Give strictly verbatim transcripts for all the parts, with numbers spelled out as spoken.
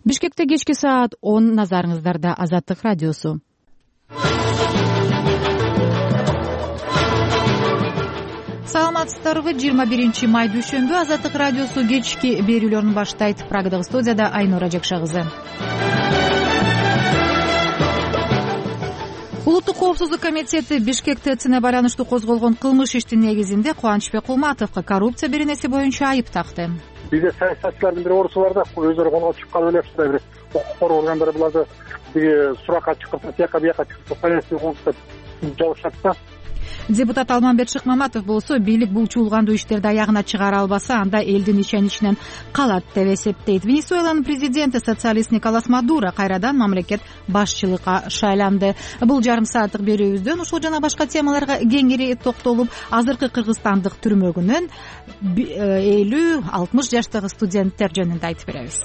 Бишкекте кечки саат он, назарыңыздарда Азаттык радиосу. Саламатсыздарбы? жыйырма биринчи май дүйшөмбү Азаттык радиосу кечки берүүлөрүн баштайт. Прагадагы студияда Айнура Жакшагызы. Улуттук коопсуздук комитети Бишкек ТЭЦине байланыштуу козголгон кылмыш иштин негизинде Кубанычбек Кулматовго коррупция беренеси боюнча айып такты. Бизде саясатчылардын бир орусу бар да, өздөрү конго чыгып калып элепсиз, бир укук коргоо органдары буларды биги суракка чыкырса, тияка бияка чыкырса, полиция конкурста жабышат да. Депутат Алмамбет Шыкмаматов болсо, бийлик бул чуулгандуу иштерди аягына чыгара албаса, анда элдин ишеничинен калат деп эсептейт. Венесуэланын президенти социалист Николас Мадуро кайрадан мамлекет башчылыкка шайланды. Бул жарым сааттык берүүбүздөн ушул жана башка темаларга кеңири токтолуп, азыркы кыргызстандык түрмөгүнөн элүү алтымыш жаштагы студенттер жөнүндө айтып беребиз.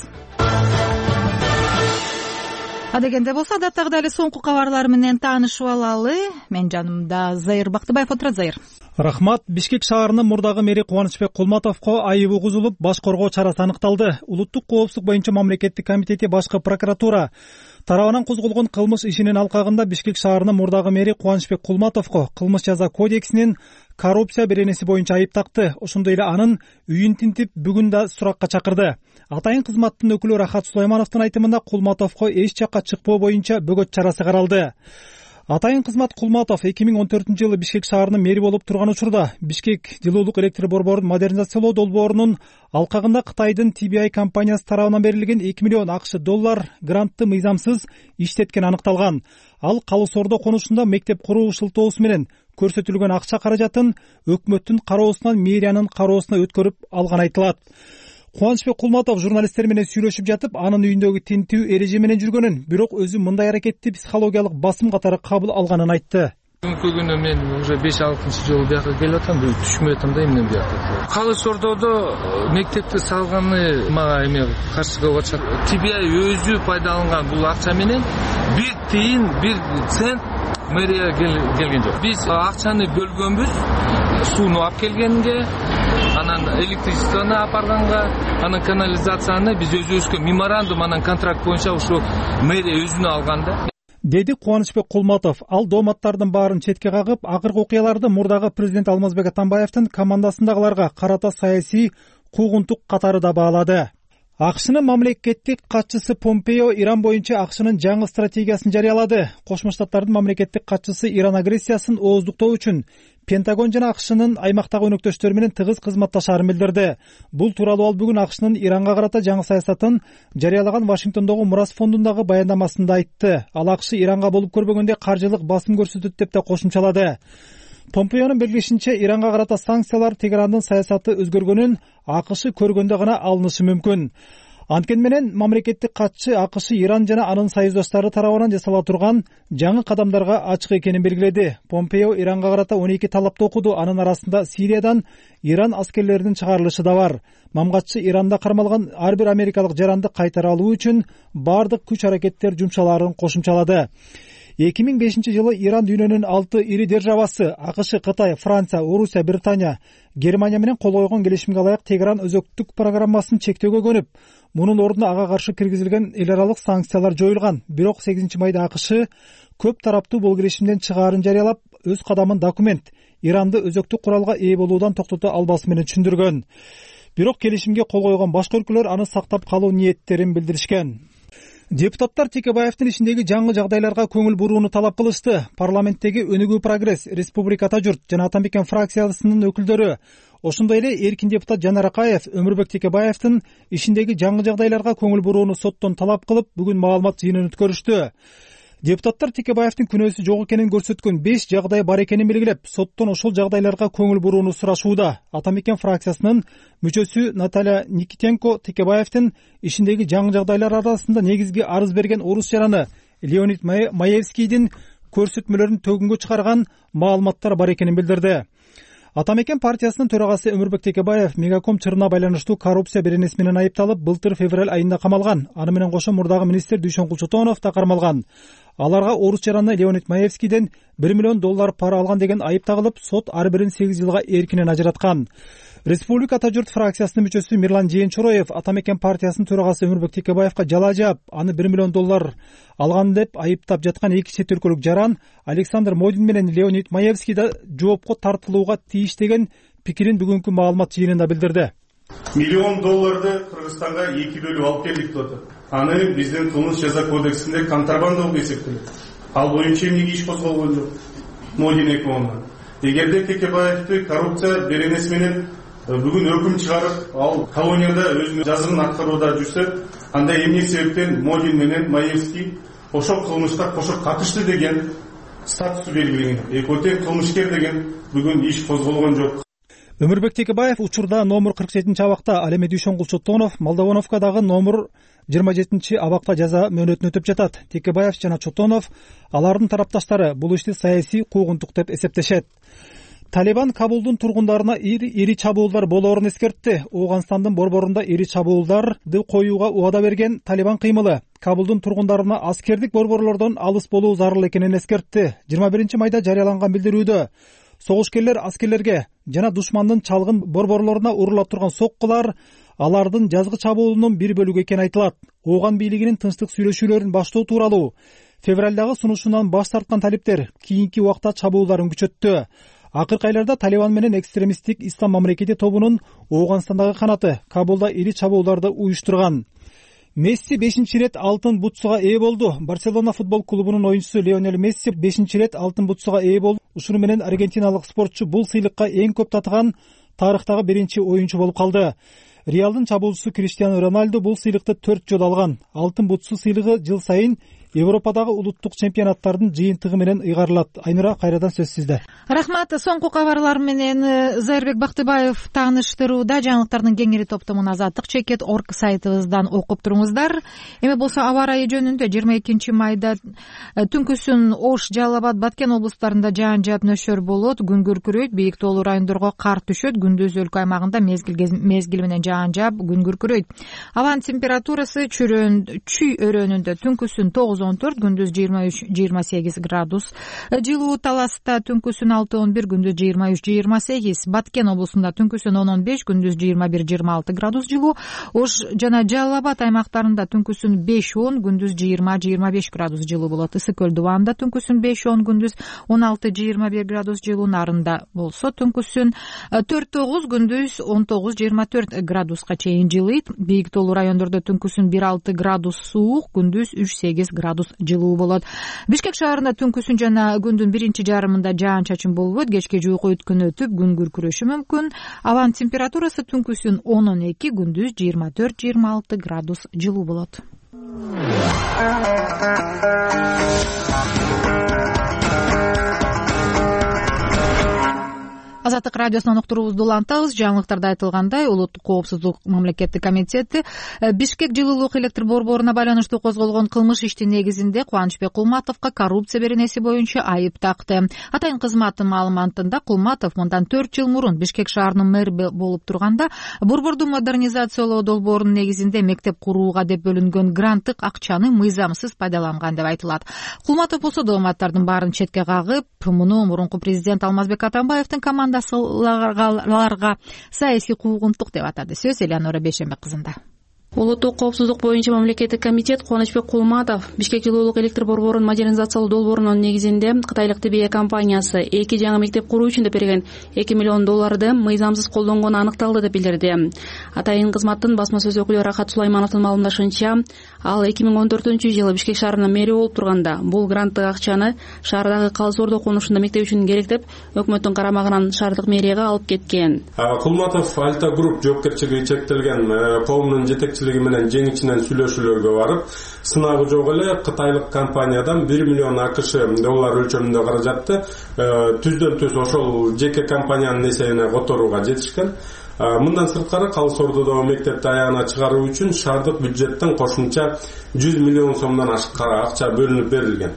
Адегенде болсо, адаттагыдай эле соңку кабарлар менен таанышып алалы. Мен жанымда Зайыр Бактыбаев отурат. Зайыр. Рахмат. Бишкек шаарынын мурдагы мэри Кубанычбек Кулматовго айыбы кузулуп, баш коргоо чарасы аныкталды. Улуттук коопсуздук боюнча мамлекеттик комитети башкы прокуратура тарабынан козголгон кылмыш ишинин алкагында Бишкек шаарынын мурдагы мэри Кубанычбек Кулматовго кылмыш жаза кодексинин коррупция беренеси боюнча айып такты. Ошондой эле анын үйүн тинтип бүгүн да суракка чакырды. Атайын кызматтын өкүлү Рахат Сулаймановдун айтымында Кулматовго эч жакка чыкпоо боюнча бөгөт чарасы каралды. Атайын кызмат Кулматов эки миң он төртүнчү жылы Бишкек шаарынын мэри болуп турган учурда Бишкек жылуулук электр борборун модернизациялоо долбоорунун алкагында Кытайдын Ти Би Ай компаниясы тарабынан берилген эки миллион акш доллар грантты мыйзамсыз иштеткен аныкталган. Ал Калыс Ордо конушунда мектеп куруу шылтоосу менен көрсөтүлгөн акча каражатын өкмөттүн кароосунан мэриянын кароосуна өткөрүп алган айтылат. Кубанычбек Кулматов журналисттер менен сүйлөшүп жатып, анын үйүндөгү тинтүү эреже менен жүргөнүн, бирок өзү мындай аракетти психологиялык басым катары кабыл алганын айтты. Бүгүнкү күнү мен уже беш алтынчы жолу бияка келип атам, түшүнбөй атам да эмне бияка. Калыс Ордодо мектепти салганы мага эме каршы кылып атышат. Ти Би Ай өзү пайдаланган бул акча менен бир тыйын, бир цент мэрия келген жок. Биз акчаны бөлгөнбүз, сууну алып келгенге, анан электричествону апарганга, анан канализацияны биз өзүбүзгө меморандум, анан контракт боюнча ушу мэрия өзүнө алганда, деди Кубанычбек Кулматов. Ал дооматтардын баарын четке кагып, акыркы окуяларды мурдагы президент Алмазбек Атамбаевдин командасындагыларга карата саясий куугунтук катары да баалады. АКШнын мамлекеттик катчысы Помпео Иран боюнча АКШнын жаңы стратегиясын жарыялады. Кошмо Штаттардын мамлекеттик катчысы Иран агрессиясын ооздуктоо үчүн Пентагон жана АКШнын аймактагы өнөктөштөрү менен тыгыз кызматташаарын билдирди. Бул тууралуу ал бүгүн АКШнын Иранга карата жаңы саясатын жарыялаган Вашингтондогу Мурас фондундагы баяндамасында айтты. Ал АКШ Иранга болуп көрбөгөндө каржылык басым көрсөтөт деп да кошумчалады. Помпеонун белгилешинче, Иранга карата санкциялар Тегерандын саясаты өзгөргөнүн АКШ көргөндө гана алынышы мүмкүн. Анткени менен мамлекеттик катчы АКШ Иран жана анын союздаштары тарабынан жасала турган жаңы кадамдарга ачык экенин белгиледи. Помпео Иранга карата он эки талапты окуду. Анын арасында Сириядан Иран аскерлеринин чыгарылышы да бар. Мамгатчы Иранда кармалган ар бир америкалык жаранды кайтара алуу үчүн бардык күч аракеттер жумшалаарын кошумчалады. эки миң бешинчи жылы Иран дүйнөнүн алты ири державасы АКШ, Кытай, Франция, Орусия, Британия, Германия менен кол койгон келишимге ылайык Тегеран өзөктүк программасын чектөөгө көнүп, мунун ордуна ага каршы киргизилген эл аралык санкциялар жоюлган. Бирок сегизинчи майда АКШ көп тараптуу бул келишимден чыгаарын жарыялап, өз кадамын документ Иранды өзөктүк куралга ээ болуудан токтото албасы менен түшүндүргөн. Бирок келишимге кол койгон башка өлкөлөр аны сактап калуу ниеттерин билдиришкен. Депутаттар Текебаевдин ишиндеги жаңы жагдайларга көңүл бурууну талап кылышты. Парламенттеги Өнүгүү прогресс, Республиката журт жана Атамекен фракциясынын өкүлдөрү, ошондой эле эркин депутат Жанар Акаев Өмүрбек Текебаевдин ишиндеги жаңы жагдайларга көңүл бурууну соттон талап кылып, бүгүн маалымат жыйынын өткөрүштү. Депутаттар Текебаевдин күнөөсү жок экенин көрсөткөн беш жагдай бар экенин белгилеп, соттон ошол жагдайларга көңүл бурууну сурашууда. Атамекен фракциясынын мүчөсү Наталья Никитенко Текебаевдин ишиндеги жаңы жагдайлар арасында негизги арыз берген орус жараны Леонид Маевскийдин көрсөтмөлөрүн төгүнгө чыгарган маалыматтар бар экенин билдирди. Атамекен партиясынын төрагасы Өмүрбек Текебаев Мегаком чырына байланыштуу коррупция беренеси менен айыпталып, былтыр февраль айында камалган. Аны менен кошо мурдагы министр Дүйшөн Кулчотонов да кармалган. Аларга орус жараны Леонид Маевскийден бир миллион доллар пара алган деген айып тагылып, сот ар бирин сегиз жылга эркинен ажыраткан. Республика Ата журт фракциясынын мүчөсү Мирлан Жээнчороев Ата мекен партиясынын төрагасы Өмүрбек Текебаевга жалаа жаап, аны бир миллион доллар алган деп айыптап жаткан эки чет өлкөлүк жаран Александр Модин менен Леонид Маевский да жоопко тартылууга тийиш деген пикирин бүгүнкү маалымат жыйынында билдирди. Миллион долларды Кыргызстанга эки бөлүп алып келдик деп атат. Аны биздин кылмыш жаза кодексинде контрабанда болуп эсептелет. Ал боюнча эмнеге иш козголгон жок? Модин экоомун. Эгерде Текебаевди коррупция беренеси менен бүгүн өкүм чыгарып, ал колонияда өзүнүн жазымын аткарууда жүрсө, анда эмне себептен Модин менен Маевский ошол кылмышка кошо катышты деген статусу белгиленген. Экотен кылмышкер деген бүгүн иш козголгон жок. Өмүрбек Текебаев учурда номер кырк жетинчи абакта, ал эми Дүйшөнгул Чотонов Молдовановкадагы номер жыйырма жетинчи абакта жаза мөөнөтүн өтүп жатат. Текебаев жана Чотонов алардын тарапташтары бул ишти саясий куугунтук деп эсептешет. Талибан Кабулдун тургундарына ири чабуулдар болоорун эскертти. Ооганстандын борборунда ири чабуулдарды коюуга убада берген Талибан кыймылы Кабулдун тургундарына аскердик борборлордон алыс болуу зарыл экенин эскертти. жыйырма биринчи майда жарыяланган билдирүүдө согушкерлер аскерлерге жана душмандын чалгын борборлоруна урулап турган соккулар алардын жазгы чабуулунун бир бөлүгү экени айтылат. Ооган бийлигинин тынчтык сүйлөшүүлөрүн баштоо тууралуу февралдагы сунушунан баш тарткан талиптер кийинки убакта чабуулдарын күчөттү. Акыркы айларда Талибан менен экстремисттик Ислам мамлекети тобунун Ооганстандагы канаты Кабулда ири чабуулдарды уюштурган. Месси бешинчи ирет алтын бутсуга ээ болду. Барселона футбол клубунун оюнчусу Лионель Месси бешинчи ирет алтын бутсуга ээ болду. Ушуну менен аргентиналык спортчу бул сыйлыкка эң көп татыган тарыхтагы биринчи оюнчу болуп калды. Реалдын чабуулчусу Криштиану Роналду бул сыйлыкты төрт жолу алган. Алтын бутсу сыйлыгы жыл сайын Европадагы улуттук чемпионаттардын жыйынтыгы менен ыйгарылат. Айнура, кайрадан сөз сизде. Рахмат. Соңку кабарлар менен Зайырбек Бактыбаев тааныштырууда. Жаңылыктардын кеңири топтомун Азаттык чекет орг сайтыбыздан окуп туруңуздар. Эми болсо аба ырайы жөнүндө жыйырма экинчи майда түнкүсүн Ош, Жалал Абад, Баткен облустарында жаан жаап нөшөр болот. Күн күркүрөйт, бийик тоолуу райондорго кар түшөт. Күндүз өлкө аймагында мезгил мезгил менен жаан жаап күн күркүрөйт. Абанын температурасы чүй өрөөнүндө түнкүсүн тогуз он төрт, күндүз жыйырма үч жыйырма сегиз градус жылуу. Таласта түнкүсүн алты он бир, күндүз жыйырма үч жыйырма сегиз. Баткен облусунда түнкүсүн он он беш, күндүз жыйырма бир жыйырма алты градус жылуу. Ош жана Жалал Абад аймактарында түнкүсүн беш он, күндүз жыйырма жыйырма беш градус жылуу болот. Ысык көл Дубанда түнкүсүн беш он, күндүз он алты жыйырма бир градус жылуу. Нарында болсо түнкүсүн төрт тогуз, күндүз он тогуз жыйырма төрт градуска чейин жылыйт. Бийик тоолуу райондордо түнкүсүн бир алты градус суук, күндүз үч сегиз градус жылуу болот. Бишкек шаарында түнкүсүн жана күндүн биринчи жарымында жаан-чачын болбойт. Кечке жуйку өткөн өтүп, күн күркүрөшү мүмкүн. Абанын температурасы түнкүсүн он он эки, күндүз жыйырма төрт жыйырма алты градус жылуу болот. Азаттык радиосунан уктуруубузду улантабыз. Жаңылыктарда айтылгандай, Улуттук коопсуздук мамлекеттик комитети Бишкек жылуулук электр борборуна байланыштуу козголгон кылмыш иштин негизинде Кубанычбек Кулматовго коррупция беренеси боюнча айып такты. Атайын кызматтын маалыматында Кулматов мындан төрт жыл мурун Бишкек шаарынын мэри болуп турганда борборду модернизациялоо долбоорунун негизинде мектеп курууга деп бөлүнгөн гранттык акчаны мыйзамсыз пайдаланган деп айтылат. Кулматов болсо дооматтардын баарын четке кагып, муну мурунку президент Алмазбек Атамбаевдин командасы ларга саясий куугунтук деп атады. Сөз Элеонора Бейшембек кызында. Улуттук коопсуздук боюнча мамлекеттик комитет Кубанычбек Кулматов Бишкек жылуулук электр борборун модернизациялоо долбоорунун негизинде Кытайлык Тибия компаниясы эки жаңы мектеп куруу үчүн деп берген эки миллион долларды мыйзамсыз колдонгону аныкталды деп билдирди. Атайын кызматтын басма сөз өкүлү Рахат Сулаймановдун маалымдашынча, ал эки миң он төртүнчү жылы Бишкек шаарынын мэри болуп турганда бул гранттык акчаны шаардагы Калыс Ордо конушунда мектеп үчүн керек деп өкмөттүн карамагынан шаардык мэрияга алып кеткен. Кулматов Альта Групп жоопкерчилиги чектелген коомдун жетекчи менен жеңичинен сүйлөшүүлөргө барып, сынагы жок эле кытайлык компаниядан бир миллион АКШ доллар өлчөмүндө каражатты түздөн түз ошол жеке компаниянын эсебине которууга жетишкен. Мындан сырткары Калыс Ордодо мектепти аягына чыгаруу үчүн шаардык бюджеттен кошумча жүз миллион сомдон ашык акча бөлүнүп берилген.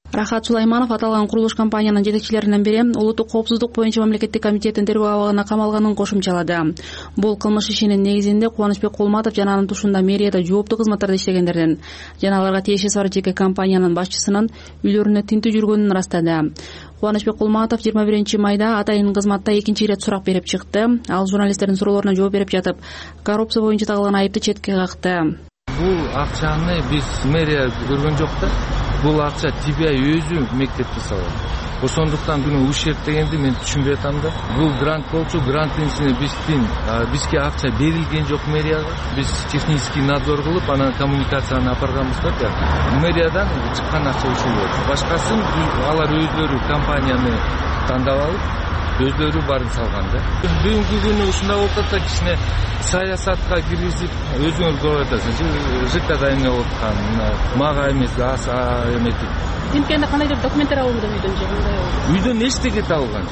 Рахат Сулайманов аталган курулуш компаниянын жетекчилеринен бири улуттук коопсуздук боюнча мамлекеттик комитеттин тергөө абагына камалганын кошумчалады. Бул кылмыш ишинин негизинде Кубанычбек Кулматов жана анын тушунда мэрияда жооптуу кызматтарда иштегендердин жана аларга тиешеси бар жеке компаниянын башчысынын үйлөрүнө тинтүү жүргөнүн ырастады. Кубанычбек Кулматов жыйырма биринчи майда атайын кызматта экинчи ирет сурак берип чыкты. Ал журналисттердин суроолоруна жооп берип жатып, коррупция боюнча тагылган айыпты четке какты. Бул акчаны биз мэрия көргөн жок да. Бул акча Ти Би Ай өзү мектепти салган. Ошондуктан буну ушерт дегенди мен түшүнбөй атам да. Бул грант болчу, гранттын ичине биздин бизге акча берилген жок мэрияга. Биз технический надзор кылып, анан коммуникацияны апарганбыз да. Мэриядан чыккан акча ушул болчу. Башкасын алар өздөрү компанияны тандап алып, өздөрү барын салган да. Бүгүнкү күнү ушундай болуп атат, кичине саясатка киргизип, өзүңөр көрүп атасыз. ЖКда эмне болуп аткан, мага эмес, аса эметип. Тинткенде кандайдыр документтер алынды үйдөн же кандай болду? Үйдөн эчтеке табылган.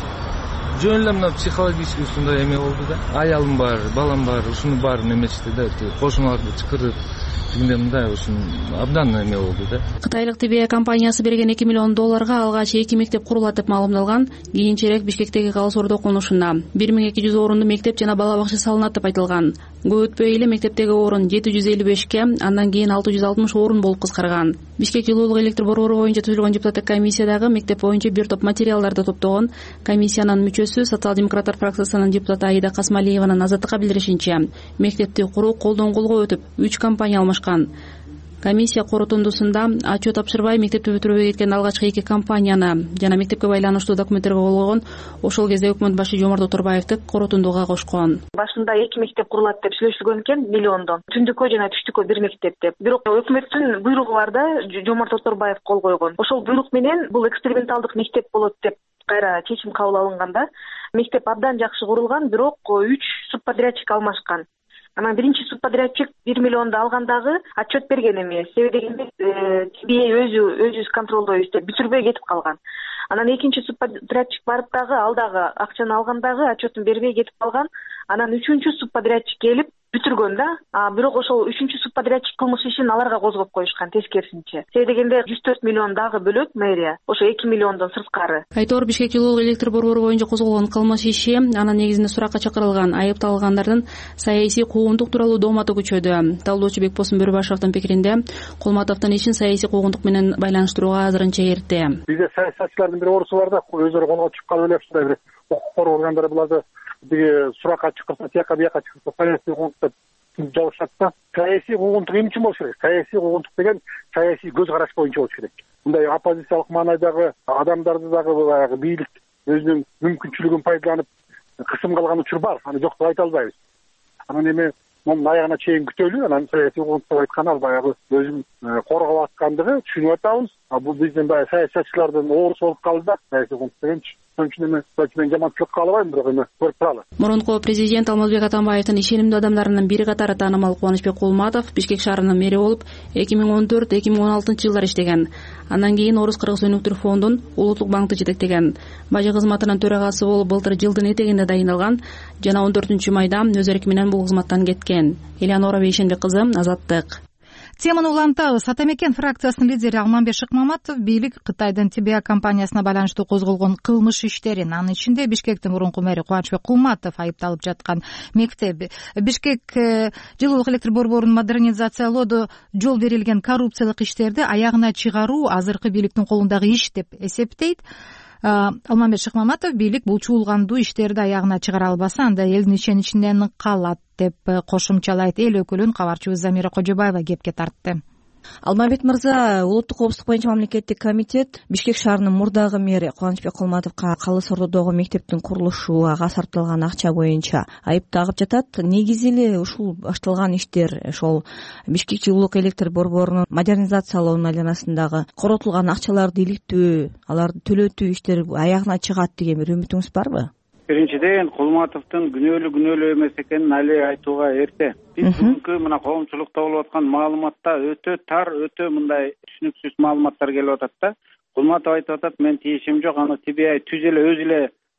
Жөн эле мына психологический ушундай эме болду да. Аялым бар, балам бар, ушуну баарын эметишти да, кошуналарды чакырып дегенде мындай ушун абдан эме болду да. Кытайлык Ти Би Ай компаниясы берген эки миллион долларга алгач эки мектеп курулат деп маалымдалган. Кийинчерээк Бишкектеги Калы Сордо окумушунда бир миң эки жүз орунду мектеп жана бала бакча салынат деп айтылган. Көп өтпөй эле мектептеги орун жети жүз элүү бешке, андан кийин алты жүз алтымыш орун болуп кыскарган. Бишкек жылуулук электр борбору боюнча түзүлгөн депутаттык комиссиядагы мектеп боюнча бир топ материалдарды топтогон комиссиянын мүчөсү социал-демократтар фракциясынын депутаты Аида Касмалиеванын Азаттыкка билдиришинче, мектепти куруу колдон колго өтүп, үч компания алмашкан. Комиссия корутундусунда ачуу тапшырбай мектепти бүтүрбөй кеткен алгачкы эки компанияны жана мектепке байланыштуу документтерге кол койгон. Ошол кезде өкмөт башы Жомарт Оторбаевди корутундууга кошкон. Башында эки мектеп курулат деп сүйлөшүлгөн экен, миллиондон. Түндүккө жана түштүккө бир мектеп деп. Бирок өкмөттүн буйругу бар да, Жомарт Оторбаев кол койгон. Ошол буйрук менен бул эксперименталдык мектеп болот деп кайра чечим кабыл алынганда, мектеп абдан жакшы курулган, бирок үч субподрядчик алмашкан. Анан биринчи субподрядчик бир миллионду алгандагы отчет берген эмес. Себеби дегенде Ти Би Ай өзү өзү контролдой иштеп бүтүрбөй кетип калган. Анан экинчи субподрядчик барып дагы ал дагы акчаны алгандагы отчетун бербей кетип калган. Анан үчүнчү субподрядчик келип бүтүргөн да. А бирок ошол үчүнчү субподрядчик кылмыш ишин аларга козгоп коюшкан тескерисинче. Себеби дегенде жүз төрт миллион дагы бөлөк мэрия. Ошо эки миллиондон сырткары. Айтор Бишкек жылуулук электр борбору боюнча козголгон кылмыш иши анын негизинде суракка чакырылган айыпталгандардын саясий куугунтук тууралуу дооматы күчөдү. Талдоочу Бекбосын Бөрүбашевдин пикиринде, Кулматовдун ишин саясий куугунтук менен байланыштырууга азырынча эрте. Бизде саясатчылардын бир орусу бар да, өздөрү колго чыгып калып элепсиз, бир укук коргоо органдары буларды биги суракка чакырса, тияка бияка чакырса, саясий куугунтук деп жабышат да. Саясий куугунтук эмне үчүн болуш керек? Саясий куугунтук деген саясий көз караш боюнча болуш керек. Мындай оппозициялык маанайдагы адамдарды дагы баягы бийлик өзүнүн мүмкүнчүлүгүн пайдаланып кысым кылган учур бар. Аны жок деп айта албайбыз. Анан эми мунун аягына чейин күтөлү. Анан саясий куугунтук деп айткан ал баягы өзүн коргоп аткандыгы түшүнүп атабыз. А бул биздин баягы саясатчылардын оорусу болуп калды да, саясий куугунтук дегенчи. Ошон үчүн эми мен жаманчылыкка каалабайм, бирок эми көрүп туралы. Мурунку президент Алмазбек Атамбаевдин ишенимдүү адамдарынын бири катары таанымал Кубанычбек Кулматов Бишкек шаарынын мэри болуп эки миң он төрт эки миң он алтынчы жылдары иштеген. Андан кийин Орус Кыргыз өнүктүрүү фондун улуттук банкты жетектеген. Бажы кызматынын төрагасы болуп былтыр жылдын этегинде дайындалган жана он төртүнчү майда өз эрки менен бул кызматтан кеткен. Элеонора Бейшенбек кызы, Азаттык. Теманы улантабыз. Атамекен фракциясынын лидери Алмамбет Шыкмаматов бийлик Кытайдын Ти Би Ай компаниясына байланыштуу козголгон кылмыш иштерин, анын ичинде Бишкектин мурунку мэри Кубанычбек Кулматов айыпталып жаткан мектеп, Бишкек жылуулук электр борборун модернизациялоодо жол берилген коррупциялык иштерди аягына чыгаруу азыркы бийликтин колундагы иш деп эсептейт. Алмамбет Шыкмаматов бийлик бул чуулгандуу иштерди аягына чыгара албаса, анда элдин ишеничинен калат деп кошумчалайт. Эл өкүлүн кабарчыбыз Замира Кожобаева кепке тартты. Алмамбет мырза, улуттук коопсуздук боюнча мамлекеттик комитет Бишкек шаарынын мурдагы мэри Кубанычбек Кулматовго Калы Сордодогу мектептин курулушуга сарпталган акча боюнча айып тагып жатат. Негизи эле ушул башталган иштер ошол Бишкек жылуулук электр борборунун модернизациялоонун айланасындагы коротулган акчаларды иликтөө, аларды төлөтүү иштери аягына чыгат деген бир үмүтүңүз барбы? Биринчиден, Кулматовдун күнөөлүү күнөөлүү эмес экенин али айтууга эрте. Биз бүгүнкү мына коомчулукта болуп аткан маалыматта өтө тар, өтө мындай түшүнүксүз маалыматтар келип атат да. Кулматов айтып атат, мен тиешим жок, аны Ти Би Ай түз эле өзү эле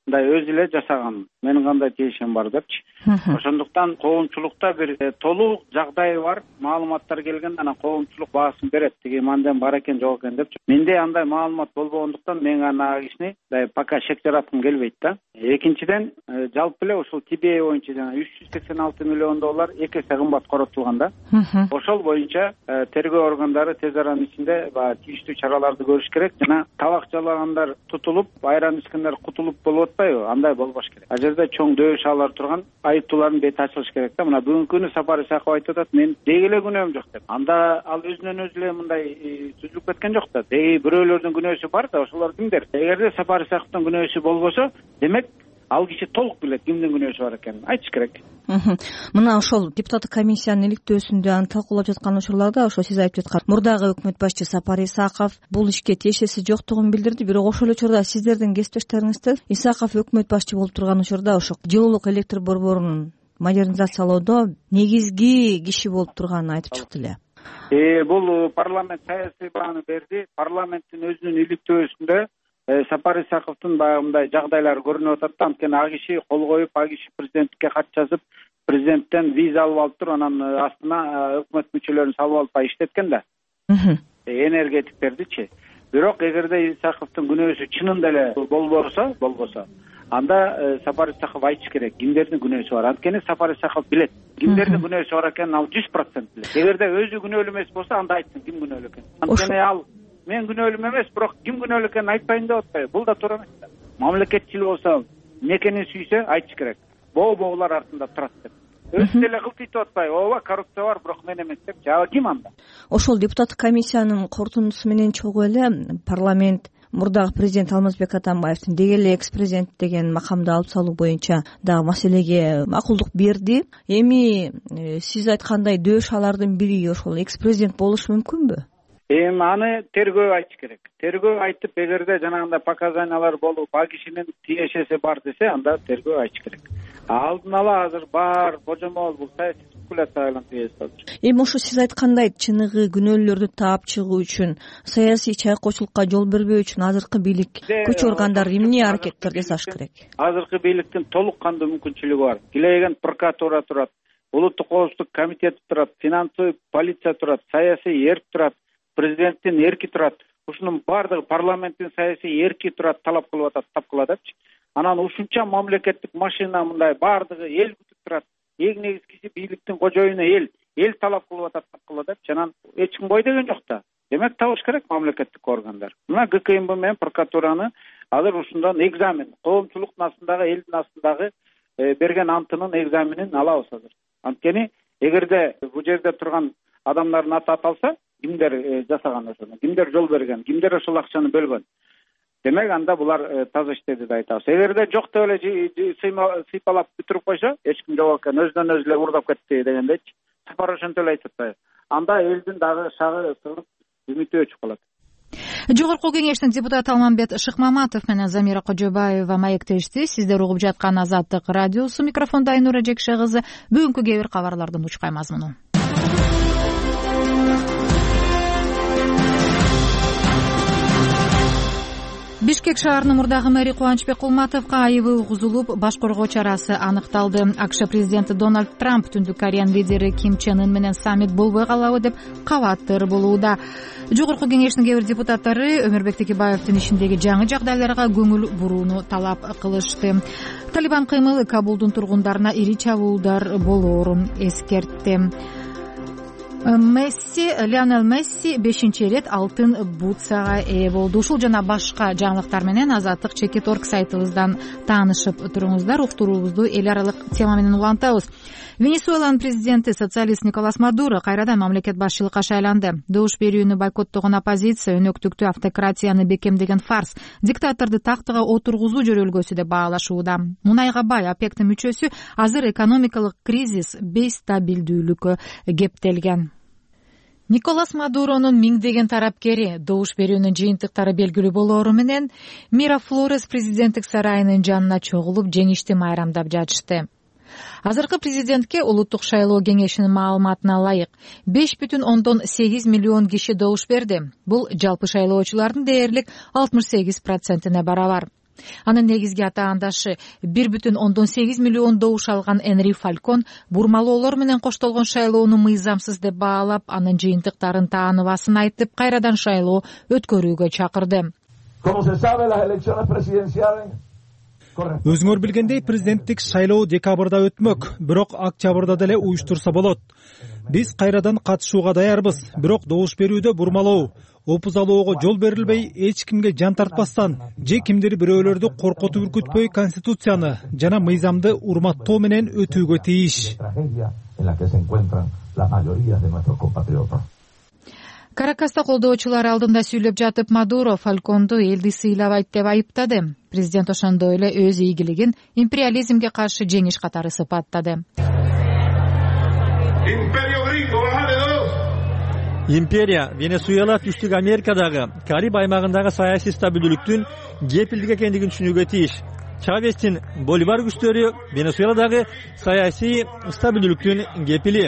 мындай өзү эле жасаган, менин кандай тиешем бар депчи. Ошондуктан коомчулукта бир толук жагдайы бар маалыматтар келгенде анан коомчулук баасын берет, тиги манден бар экен жок экен депчи. Менде андай маалымат болбогондуктан мен аны кишини пока шек жараткым келбейт да. Экинчиден, жалпы эле ушул ти би эй боюнча жана үч жүз сексен алты миллион доллар эки эсе кымбат коротулган да. Ошол боюнча тергөө органдары тез аранын ичинде баягы тийиштүү чараларды көрүш керек жана табакчалагандар тутулуп, айран ичкендер кутулуп болуп атпайбы? Андай болбош керек. А жерде чоң дөөш алар турган айыптуулардын бети ачылыш керек да. Мына бүгүнкү күнү Сапар Исаков айтып атат, мен деги эле күнөөм жок деп. Анда ал өзүнөн өзү эле мындай түзүлүп кеткен жок да. Деги бирөөлөрдүн күнөөсү бар да, ошолор кимдер? Эгерде Сапар Исаковдун күнөөсү болбосо, демек ал киши толук билет кимдин күнөөсү бар экенин, айтыш керек. Мына ошол депутаттык комиссиянын иликтөөсүндө аны талкуулап жаткан учурларда ошо сиз айтып жаткан мурдагы өкмөт башчы Сапар Исаков бул ишке тиешеси жоктугун билдирди. Бирок ошол учурда сиздердин кесиптештериңизде Исаков өкмөт башчы болуп турган учурда ошо жылуулук электр борборунун модернизациялоодо негизги киши болуп турганын айтып чыкты эле. Э бул парламент саясий бааны берди. Парламенттин өзүнүн иликтөөсүндө Сапар Исаковдун баягындай жагдайлары көрүнүп атат да. Анткени а киши кол коюп, а киши президентке кат жазып, президенттен виза алып алып туруп, анан астына өкмөт мүчөлөрүн салып алып иштеткен да. Энергетиктердичи. Бирок эгерде Исаковдун күнөөсү чынында эле болбосо, болбосо, анда Сапар Исаков айтыш керек, кимдердин күнөөсү бар. Анткени Сапар Исаков билет, кимдердин күнөөсү бар экенин ал жүз процент билет. Эгерде өзү күнөөлүү эмес болсо, анда айтсын ким күнөөлүү экенин. Анткени ал мен күнөөлүү эмес, бирок ким күнөөлүү экенин айтпайм деп атпайбы? Бул да туура эмес да. Мамлекетчил болсо, мекенин сүйсө айтыш керек. Боо-боолар артында турат деп. Өзү деле кылтыйтып атпайбы? Ооба, коррупция бар, бирок мен эмес деп. Жаба ким анда? Ошол депутаттык комиссиянын корутундусу менен чогуу эле парламент мурдагы президент Алмазбек Атамбаевдин деги эле экс президент деген макамды алып салуу боюнча дагы маселеге макулдук берди. Эми сиз айткандай дөөш алардын бири ошол экс президент болушу мүмкүнбү? Эми аны тергөө айтыш керек. Тергөө айтып, эгерде жанагындай показаниялар болуп, а кишинин тиешеси бар десе, анда тергөө айтыш керек. Алдын ала азыр бар божомол бул саясий спекуляцияга айланып кетет. Эми ошо сиз айткандай чыныгы күнөөлөрдү таап чыгуу үчүн, саясий чайкоочулукка жол бербөө үчүн азыркы бийлик, күч органдары эмне аракеттер жасаш керек? Азыркы бийликтин толук кандуу мүмкүнчүлүгү бар. Килеген прокуратура турат, улуттук коопсуздук комитети турат, финансовый полиция турат, саясий эрк турат, президенттин эрки турат. Ушунун баардыгы парламенттин саясий эрки турат, талап кылып атат, тапкыла депчи. Анан ушунча мамлекеттик машина мындай баардыгы эл күтүп турат. Эң негизгиси бийликтин кожоюну эл, эл талап кылып атат, тапкыла депчи. Анан эч ким бой деген жок да. Демек табыш керек мамлекеттик органдар. Мына гэ ка эм бэ менен прокуратураны азыр ушундан экзамен, коомчулуктун астындагы, элдин астындагы берген антынын экзаменин алабыз азыр. Анткени эгерде бул жерде турган адамдардын аты аталса, кимдер жасаган ошону, кимдер жол берген, кимдер ошол акчаны бөлгөн, демек анда булар таза иштеди деп айтабыз. Эгерде жок деп эле сыйпалап бүтүрүп койсо, эч ким жок экен, өзүнөн өзү эле урдап кетти дегендейчи. Сапар ошентип эле айтып атпайбы? Анда элдин дагы шагы сыгып, үмүтү өчүп калат. Жогорку кеңештин депутаты Алмамбет Шыкмаматов менен Замира Кожобаева маектешти. Сиздер угуп жаткан Азаттык радиосу. Микрофондо Айнура Жекше кызы. Бүгүнкү кээ бир кабарлардын учкай мазмуну. Бишкек шаарынын мурдагы мэри Кубанычбек Кулматовго айыбы угузулуп, баш коргоо чарасы аныкталды. АКШ президенти Дональд Трамп Түндүк Кореянын лидери Ким Чен Ын менен саммит болбой калабы деп кабаттыр болууда. Жогорку кеңештин кээ бир депутаттары Өмүрбек Текебаевдин ишиндеги жаңы жагдайларга көңүл бурууну талап кылышты. Талибан кыймылы Кабулдун тургундарына ири чабуулдар болоорун эскертти. Месси, Лионел Месси бешинчи ирет алтын бутсага ээ болду. Ушул жана башка жаңылыктар менен Азаттык чекит точка орг сайтыбыздан таанышып туруңуздар. Уктуруубузду эл аралык тема менен улантабыз. Венесуэланын президенти социалист Николас Мадуро кайрадан мамлекет башчылыкка шайланды. Добуш берүүнү бойкоттогон оппозиция өнөктүктүү автократияны бекемдеген фарс, диктаторду тактыга отургузуу жөрөлгөсү деп баалашууда. Мунайга бай ОПЕКтин мүчөсү азыр экономикалык кризис, бейстабилдүүлүккө кептелген. Николас Мадуронун миңдеген тарапкери добуш берүүнүн жыйынтыктары белгилүү болоору менен Мирафлорес президенттик сарайынын жанына чогулуп жеңишти майрамдап жатышты. Азыркы президентке улуттук шайлоо кеңешинин маалыматына ылайык беш бүтүн ондон сегиз миллион киши добуш берди. Бул жалпы шайлоочулардын дээрлик алтымыш сегиз процентине барабар. Анын негизги атаандашы бир бүтүн ондон сегиз миллион добуш алган Энри Фалькон бурмалоолор менен коштолгон шайлоону мыйзамсыз деп баалап, анын жыйынтыктарын тааныбасын айтып, кайрадан шайлоо өткөрүүгө чакырды. Өзүңөр билгендей, президенттик шайлоо декабрда өтмөк, бирок октябрда деле уюштурса болот. Биз кайрадан катышууга даярбыз, бирок добуш берүүдө бурмалоо, опузалоого жол берилбей, эч кимге жан тартпастан же кимдир бирөөлөрдү коркотуп үркүтпөй конституцияны жана мыйзамды урматтоо менен өтүүгө тийиш. Каракаста колдоочулар алдында сүйлөп жатып, Мадуро Фальконду элди сыйлабайт деп айыптады. Президент ошондой эле өз ийгилигин империализмге каршы жеңиш катары сыпаттады. Империя Венесуэла Түштүк Америкадагы Кариб аймагындагы саясий стабилдүүлүктүн кепилдик экендигин түшүнүүгө тийиш. Чавестин Боливар күчтөрү Венесуэладагы саясий стабилдүүлүктүн кепили.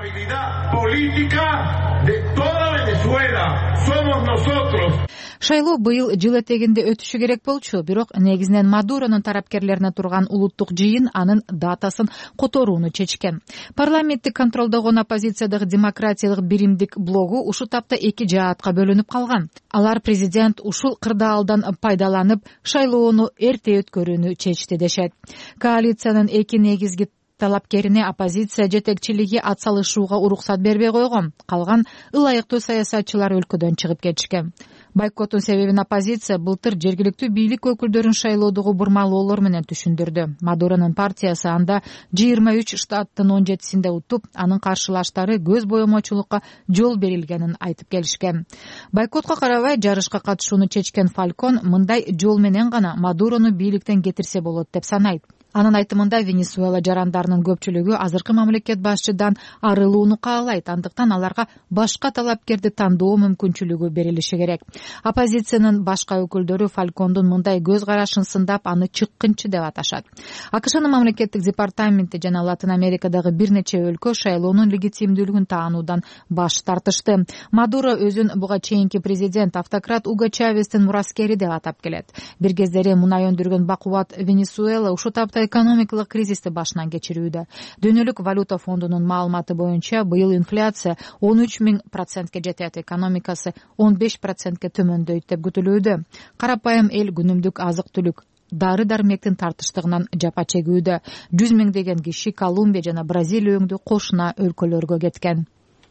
Шайлоо быйыл жыл этегинде өтүшү керек болчу, бирок негизинен Мадуронун тарапкерлерине турган улуттук жыйын анын датасын которууну чечкен. Парламенттик контролдогон оппозициядагы демократиялык биримдик блогу ушул тапта эки жаатка бөлүнүп калган. Алар президент ушул кырдаалдан пайдаланып шайлоону эрте өткөрүүнү чечти дешет. Коалициянын эки негизги талапкерине оппозиция жетекчилиги атсалышууга уруксат бербей койгон. Калган ылайыктуу саясатчылар өлкөдөн чыгып кетишкен. Бойкоттун себебин оппозиция былтыр жергиликтүү бийлик өкүлдөрүн шайлоодогу бурмалоолор менен түшүндүрдү. Мадуронун партиясы анда жыйырма үч штаттын он жетисинде утуп, анын каршылаштары көз боемочулукка жол берилгенин айтып келишкен. Бойкотко карабай жарышка катышууну чечкен Фалькон мындай жол менен гана Мадурону бийликтен кетирсе болот деп санайт. Анын айтымында Венесуэла жарандарынын көпчүлүгү азыркы мамлекет башчыдан арылууну каалайт, андыктан аларга башка талапкерди тандоо мүмкүнчүлүгү берилиши керек. Оппозициянын башка өкүлдөрү Фалькондун мындай көз карашын сындап, аны чыккынчы деп аташат. АКШнын мамлекеттик департаменти жана Латын Америкадагы бир нече өлкө шайлоонун легитимдүүлүгүн таануудан баш тартышты. Мадуро өзүн буга чейинки президент автократ Уго Чавестин мураскери деп атап келет. Бир кездери мунай өндүргөн бакубат Венесуэла ушул тапта экономикалык кризисти башынан кечирүүдө. Дүйнөлүк валюта фондунун маалыматы боюнча быйыл инфляция он үч миң процентке жетет, экономикасы он беш процентке төмөндөйт деп күтүлүүдө. Карапайым эл күнүмдүк азык-түлүк, дары-дармектин тартыштыгынан жапа чегүүдө. жүз миңдеген киши Колумбия жана Бразилия өңдүү кошуна өлкөлөргө кеткен.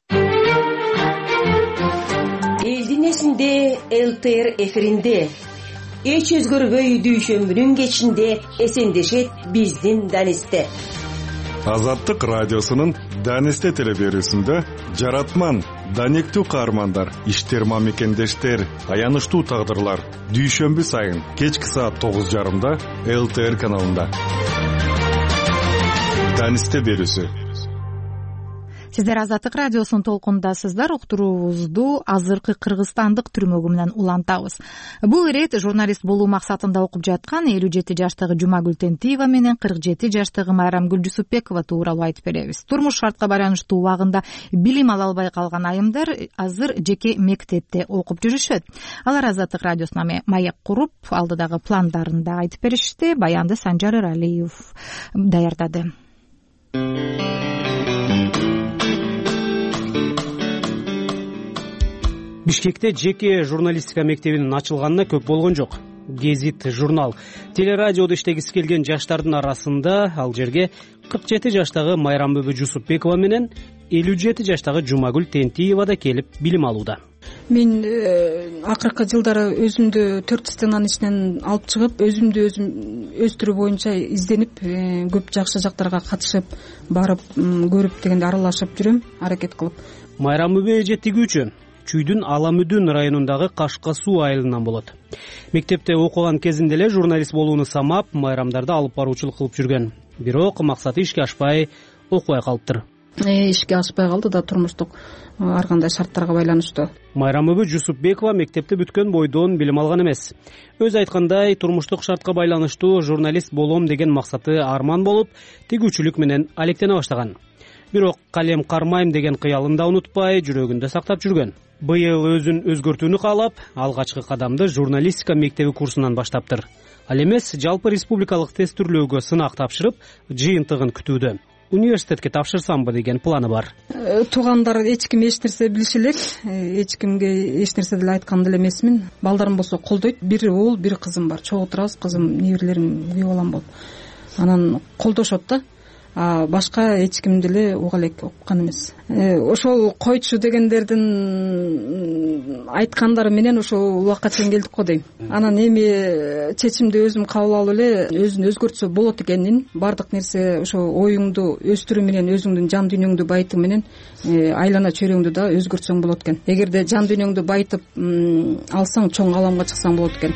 Элдин эсинде эл тэ эр эфиринде эч өзгөрбөй дүйшөмбүнүн кечинде эсендешет биздин Данисте. Азаттык радиосунун Данисте телеберүүсүндө жаратман, данектүү каармандар, иштерма мекендештер, аянычтуу тагдырлар дүйшөмбү сайын кечки саат тогуз жарымда эл тэ эр каналында. Данисте берүүсү. Сиздер Азаттык радиосунун толкундасыздар. Уктуруубузду азыркы кыргызстандык түрмөгү менен улантабыз. Бул ирет журналист болуу максатында окуп жаткан элүү жети жаштагы Жумагүл Тентиева менен кырк жети жаштагы Майрамгүл Жусупбекова тууралуу айтып беребиз. Турмуш шартка байланыштуу убагында билим ала албай калган айымдар азыр жеке мектепте окуп жүрүшөт. Алар Азаттык радиосуна маек куруп, алдыдагы пландарын да айтып беришти. Баянды Санжар Эралиев даярдады. Бишкекте жеке журналистика мектебинин ачылганына көп болгон жок. Гезит, журнал, телерадиодо иштегиси келген жаштардын арасында ал жерге кырк жети жаштагы Майрамбүбү Жусупбекова менен элүү жети жаштагы Жумагүл Тентиева да келип билим алууда. Мен акыркы жылдары өзүмдү төрт стенанын ичинен алып чыгып, өзүмдү өзүм өстүрүү боюнча изденип, көп жакшы жактарга катышып, барып, көрүп дегенде аралашып жүрөм, аракет кылып. Майрамбүбү эжеттигүүчү Чүйдүн Аламүдүн районундагы Кашка суу айылынан болот. Мектепте окуган кезинде эле журналист болууну самап, майрамдарды алып баруучулук кылып жүргөн. Бирок максаты ишке ашпай, окубай калыптыр. Э, ишке ашпай калды да, турмуштук ар кандай шарттарга байланыштуу. Майрамбүбү Жусупбекова мектепти бүткөн бойдон билим алган эмес. Өз айткандай, турмуштук шартка байланыштуу журналист болом деген максаты арман болуп, тигүүчүлүк менен алектене баштаган. бирок калем кармайм деген кыялын да унутпай жүрөгүндө сактап жүргөн. Быйыл өзүн өзгөртүүнү каалап, алгачкы кадамды журналистика мектеби курсунан баштаптыр. Ал эмес жалпы республикалык тестүрлөөгө сынак тапшырып, жыйынтыгын күтүүдө. Университетке тапшырсамбы деген планы бар. Туугандар эч ким эч нерсе билиши элек, эч кимге эч нерсе деле айткан деле эмесмин. Балдарым болсо колдойт. Бир уул, бир кызым бар. Чогуу турабыз, кызым неберелерим күйөө балам болуп. Анан колдошот да. А башка эч ким деле уга элек уккан эмес. Ошол койчу дегендердин айткандары менен ошол убакка чейин келдик го дейм. Анан эми чечимди өзүм кабыл алып эле өзүн өзгөртсө болот экенин, баардык нерсе ошо оюңду өстүрүү менен өзүңдүн жан дүйнөңдү байытуу менен айлана чөйрөңдү да өзгөртсөң болот экен. Эгерде жан дүйнөңдү байытып алсаң, чоң аламга чыксаң болот экен.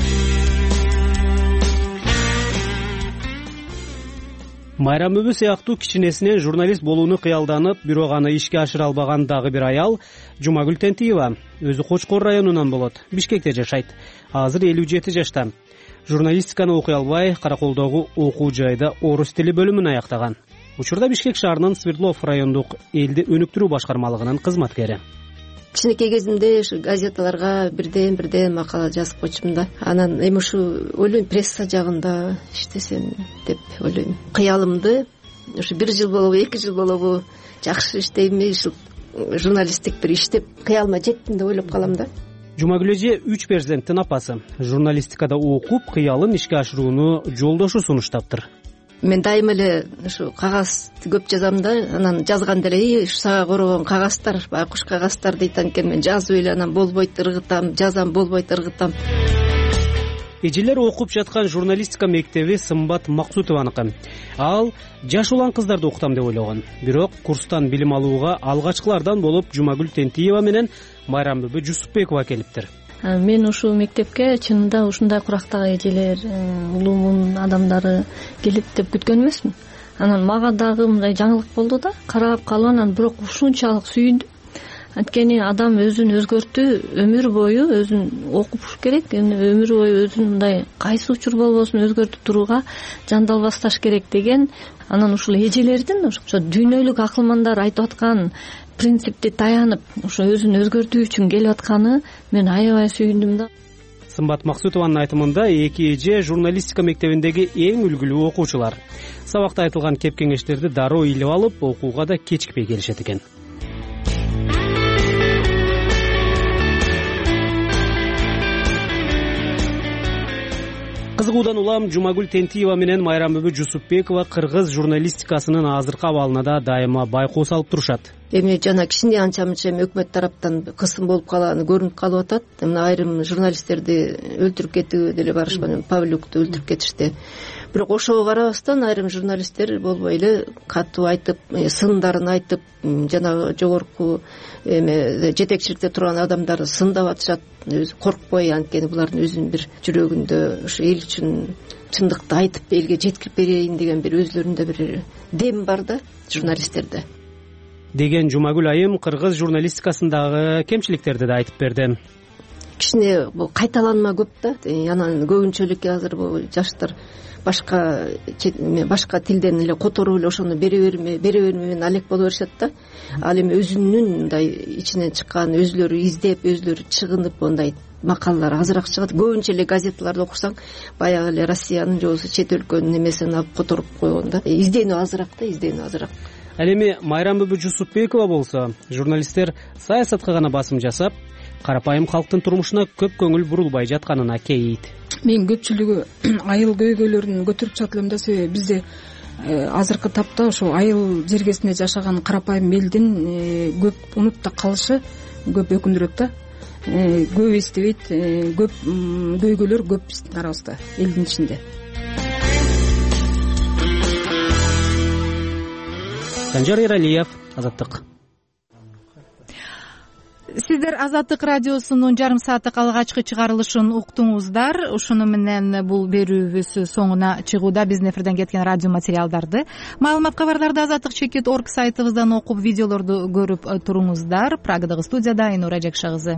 Майрам Өбү сыяктуу кичинесинен журналист болууну кыялданып, бирок аны ишке ашыра албаган дагы бир аял Жумагүл Тентиева. Өзү Кочкор районунан болот. Бишкекте жашайт. Азыр элүү жети жашта. Журналистиканы окуй албай, Караколдогу окуу жайда орус тили бөлүмүн аяктаган. Учурда Бишкек шаарынын Свердлов райондук элди өнүктүрүү башкармалыгынын кызматкери. Кичинекей кезимде ушу газеталарга бирден бирден макала жазып койчумун да. Анан эми ушу ойлойм, пресса жагында иштесем деп ойлойм. Кыялымды ушу бир жыл болобу, эки жыл болобу жакшы иштеймби, ушул журналисттик бир иш деп кыялыма жеттим деп ойлоп калам да. Жумагүл эже үч перзенттин апасы. Журналистикада окуп, кыялын ишке ашырууну жолдошу сунуштаптыр. Мен дайыма эле ушу кагазды көп жазам да, анан жазганда эле ушу сага корогон кагаздар, баягы куш кагаздар дейт анткени мен жазып эле анан болбойт ыргытам, жазам, болбойт ыргытам. Эжелер окуп жаткан журналистика мектеби Сымбат Максутованыкы. Ал жаш улан кыздарды окутам деп ойлогон. Бирок курстан билим алууга алгачкылардан болуп Жумагүл Тентиева менен Майрам Өбү Жусупбекова келиптир. Мен ушул мектепке чынында ушундай курактагы эжелер, улуумун адамдары келет деп күткөн эмесмин. Анан мага дагы мындай жаңылык болду да, карап калып анан бирок ушунчалык сүйүндүм. Анткени адам өзүн өзгөртүү өмүр бою өзүн окуш керек, өмүр бою өзүн мындай кайсы учур болбосун өзгөртүп турууга жандалбасташ керек деген. Анан ушул эжелердин ошо дүйнөлүк акылмандар айтып аткан принципти таянып, ошо өзүн өзгөртүү үчүн келип атканы мен аябай сүйүндүм да. Сымбат Максутованын айтымында эки эже журналистика мектебиндеги эң үлгүлүү окуучулар. Сабакта айтылган кеп кеңештерди дароо илип алып, окууга да кечикпей келишет экен. Кызыгуудан улам Жумагүл Тентиева менен Майрам Өбү Жусупбекова кыргыз журналистикасынын азыркы абалына да дайыма байкоо салып турушат. Эми жана кичине анча мынча өкмөт тараптан кысым болуп калганы көрүнүп калып атат. Мына айрым журналисттерди өлтүрүп кетүү деле барышпа, Павлюкту өлтүрүп кетишти. Бирок ошого карабастан айрым журналисттер болбой эле катуу айтып, сындарын айтып, жана жогорку эме жетекчиликте турган адамдарды сындап атышат. Өзү коркпой, анткени булардын өзүнүн бир жүрөгүндө ушу эл үчүн чындыкты айтып элге жеткирип берейин деген бир өзлөрүндө бир дем бар да журналисттерде. Деген Жумагүл айым кыргыз журналистикасындагы кемчиликтерди да айтып берди. Кичине бул кайталанма көп да. Анан көбүнчөлүк азыр бул жаштар башка башка тилден эле которуп эле ошону бере берме, бере берме менен алек боло беришет да. Ал эми өзүнүн мындай ичинен чыккан, өзүлөрү издеп, өзүлөрү чыгынып мындай макалалар азыраак чыгат. Көбүнчө эле газеталарды окусаң, баягы эле Россиянын же болбосо чет өлкөнүн эмесин алып которуп койгон да. Изденүү азыраак да, изденүү азыраак. Ал эми Майрам Өбү Жусупбекова болсо, журналисттер саясатка гана басым жасап, карапайым калктын турмушуна көп көңүл бурулбай жатканына кейийт. Мен көпчүлүгү айыл көйгөйлөрүн көтөрүп чыгат элем да, себеби бизде азыркы тапта ошо айыл жергесинде жашаган карапайым элдин көп унутта калышы көп өкүндүрөт да. Көп эстебейт, көп көйгөйлөр көп биздин арабызда, элдин ичинде. Санжар Эралиев, Азаттык. Сиздер Азаттык радиосунун жарым сааттык алгачкы чыгарылышын уктуңуздар. Ушуну менен бул берүүбүз соңуна чыгууда. Биздин эфирден кеткен радио материалдарды, маалымат кабарларды азаттык чекит точка орг сайтыбыздан окуп, видеолорду көрүп туруңуздар. Прагадагы студияда Айнура Жакша кызы.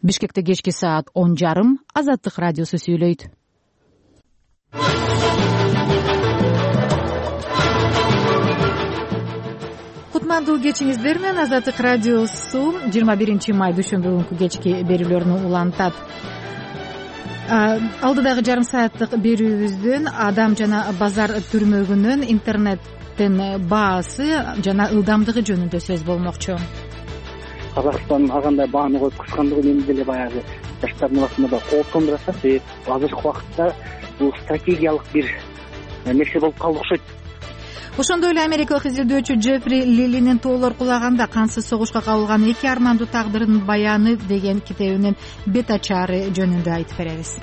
Бишкекте кечки саат он жарым Азаттык радиосу сүйлөйт. Кутмандуу кечиңиздер менен Азаттык радиосу жыйырма биринчи май дүйшөмбү күнкү кечки берүүлөрүн улантат. Алдыдагы жарым сааттык берүүбүздүн адам жана базар түрмөгүнүн интернеттин баасы жана ылдамдыгы жөнүндө сөз болмокчу. Казакстан ар кандай бааны коюп кыскандыгы мени деле баягы жаштардын арасында да кооптондуруп атат. Себеби азыркы убакытта бул стратегиялык бир нерсе болуп калды окшойт. Ошондой эле америкалык изилдөөчү Джеффри Лилинин тоолор кулаганда кансыз согушка кабылган эки армандуу тагдырдын баяны деген китебинин бет ачары жөнүндө айтып беребиз.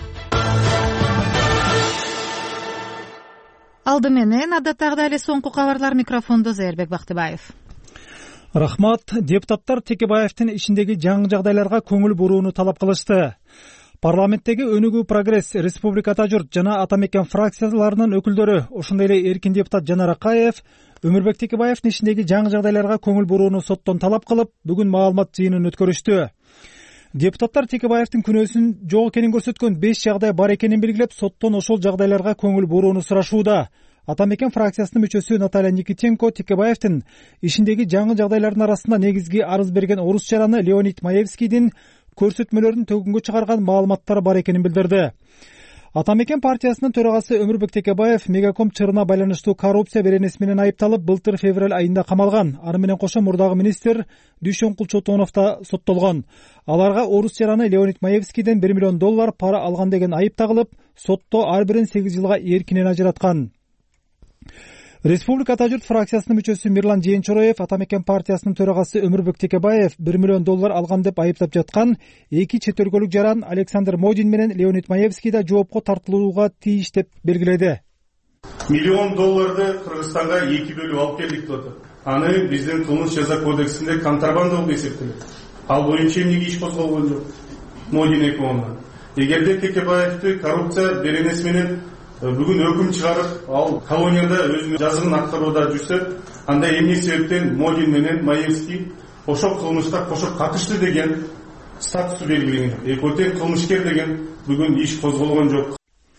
Алды менен адаттагыдай эле соңку кабарлар. Микрофондо Зээрбек Бактыбаев. Рахмат. Депутаттар Текебаевдин ишиндеги жаңы жагдайларга көңүл бурууну талап кылышты. Парламенттеги Өнүгүү Прогресс, Республика Ата журт жана Ата мекен фракцияларынын өкүлдөрү, ошондой эле эркин депутат Жанар Акаев Өмүрбек Текебаевдин ишиндеги жаңы жагдайларга көңүл бурууну соттон талап кылып, бүгүн маалымат жыйынын өткөрүштү. Депутаттар Текебаевдин күнөөсүн жок экенин көрсөткөн беш жагдай бар экенин белгилеп, соттон ошол жагдайларга көңүл бурууну сурашууда. Ата мекен фракциясынын мүчөсү Наталья Никитенко Текебаевдин ишиндеги жаңы жагдайлардын арасында негизги арыз берген орус жараны Леонид Маевскийдин көрсөтмөлөрүн төгүнгө чыгарган маалыматтар бар экенин билдирди. Ата мекен партиясынын төрагасы Өмүрбек Текебаев Мегаком чырына байланыштуу коррупция беренеси менен айыпталып, былтыр февраль айында камалган. Аны менен кошо мурдагы министр Дүйшөнкул Чотонов да соттолгон. Аларга орус жараны Леонид Маевскийден бир миллион доллар пара алган деген айып тагылып, сотто ар бирин сегиз жылга эркинен ажыраткан. Республика Ата журт фракциясынын мүчөсү Мирлан Жээнчороев Ата мекен партиясынын төрагасы Өмүрбек Текебаев бир миллион доллар алган деп айыптап жаткан эки чет өлкөлүк жаран Александр Модин менен Леонид Маевский да жоопко тартылууга тийиш деп белгиледи. Миллион долларды Кыргызстанга эки бөлүп алып келдик деп атат. Аны биздин кылмыш жаза кодексинде контрабанда болуп эсептелет. Ал боюнча эмнеге иш козголгон жок? Модин экөөндө. Эгерде Текебаевди коррупция беренеси менен бүгүн өкүм чыгарып, ал колонияда өзүнүн жазыгын аткарууда жүрсө, анда эмне себептен Модин менен Маевский ошол кылмышка кошо катышты деген статусту белгиленген. Экөө тең кылмышкер деген бүгүн иш козголгон жок,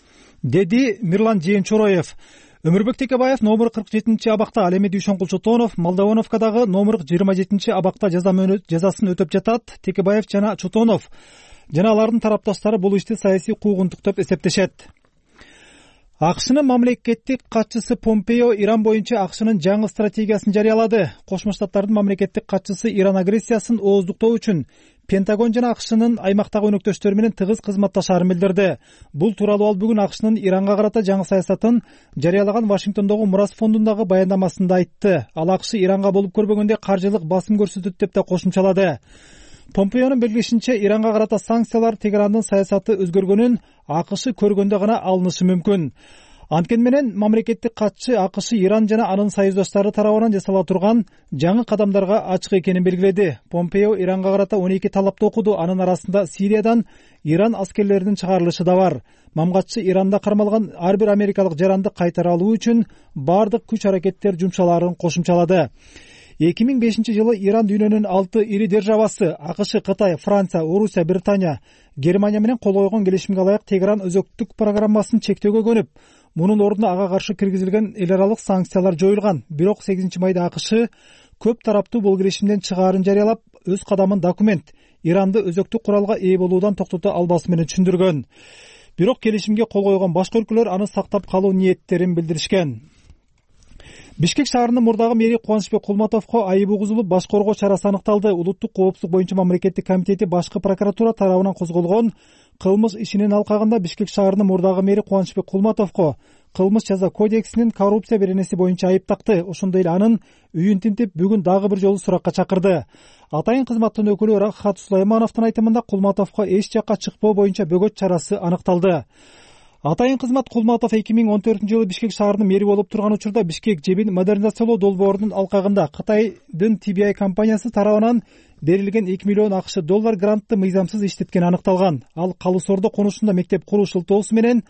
деди Мирлан Жээнчороев. Өмүрбек Текебаев номер кырк жетинчи абакта, ал эми Дүйшөнкул Чотонов Молдовановкадагы номер жыйырма жетинчи абакта жазасын өтөп жатат. Текебаев жана Чотонов жана алардын тарапташтары бул ишти саясий куугунтук деп эсептешет. АКШнын мамлекеттик катчысы Помпео Иран боюнча АКШнын жаңы стратегиясын жарыялады. Кошмо Штаттардын мамлекеттик катчысы Иран агрессиясын ооздуктоо үчүн Пентагон жана АКШнын аймактагы өнөктөштөрү менен тыгыз кызматташаарын билдирди. Бул тууралуу ал бүгүн АКШнын Иранга карата жаңы саясатын жарыялаган Вашингтондогу Мурас фондундагы баяндамасында айтты. Ал АКШ Иранга болуп көрбөгөндө каржылык басым көрсөтөт деп да кошумчалады. Помпеонун белгилешинче, Иранга карата санкциялар Тегерандын саясаты өзгөргөнүн АКШ көргөндө гана алынышы мүмкүн. Анткени менен мамлекеттик катчы АКШ Иран жана анын союздаштары тарабынан жасала турган жаңы кадамдарга ачык экенин белгиледи. Помпео Иранга карата он эки талапты окуду. Анын арасында Сириядан Иран аскерлеринин чыгарылышы да бар. Мамгатчы Иранда кармалган ар бир америкалык жаранды кайтара алуу үчүн бардык күч аракеттер жумшалаарын кошумчалады. эки миң бешинчи жылы Иран дүйнөнүн алты ири державасы АКШ, Кытай, Франция, Орусия, Британия, Германия менен кол койгон келишимге ылайык Тегеран өзөктүк программасын чектөөгө көнүп, мунун ордуна ага каршы киргизилген эл аралык санкциялар жоюлган. Бирок сегизинчи майда АКШ көп тараптуу бул келишимден чыгаарын жарыялап, өз кадамын документ Иранды өзөктүк куралга ээ болуудан токтото албасы менен түшүндүргөн. Бирок келишимге кол койгон башка өлкөлөр аны сактап калуу ниеттерин билдиришкен. Бишкек шаарынын мурдагы мэри Кубанычбек Кулматовго айып угузулуп, баш коргоо чарасы аныкталды. Улуттук коопсуздук боюнча мамлекеттик комитети башкы прокуратура тарабынан козголгон кылмыш ишинин алкагында Бишкек шаарынын мурдагы мэри Кубанычбек Кулматовго кылмыш жаза кодексинин коррупция беренеси боюнча айып такты. Ошондой эле анын үйүн тинтип, бүгүн дагы бир жолу суракка чакырды. Атайын кызматтын өкүлү Рахат Сулаймановдун айтымында Кулматовго эч жакка чыкпоо боюнча бөгөт чарасы аныкталды. Атайын кызмат Кулматов эки миң он төртүнчү жылы Бишкек шаарынын мэри болуп турган учурда Бишкек жебин модернизациялоо долбоорунун алкагында Кытайдын Ти Би Ай компаниясы тарабынан берилген эки миллион АКШ доллар грантты мыйзамсыз иштеткен аныкталган. Ал Калыс-Ордо конушунда мектеп куруу шылтоосу менен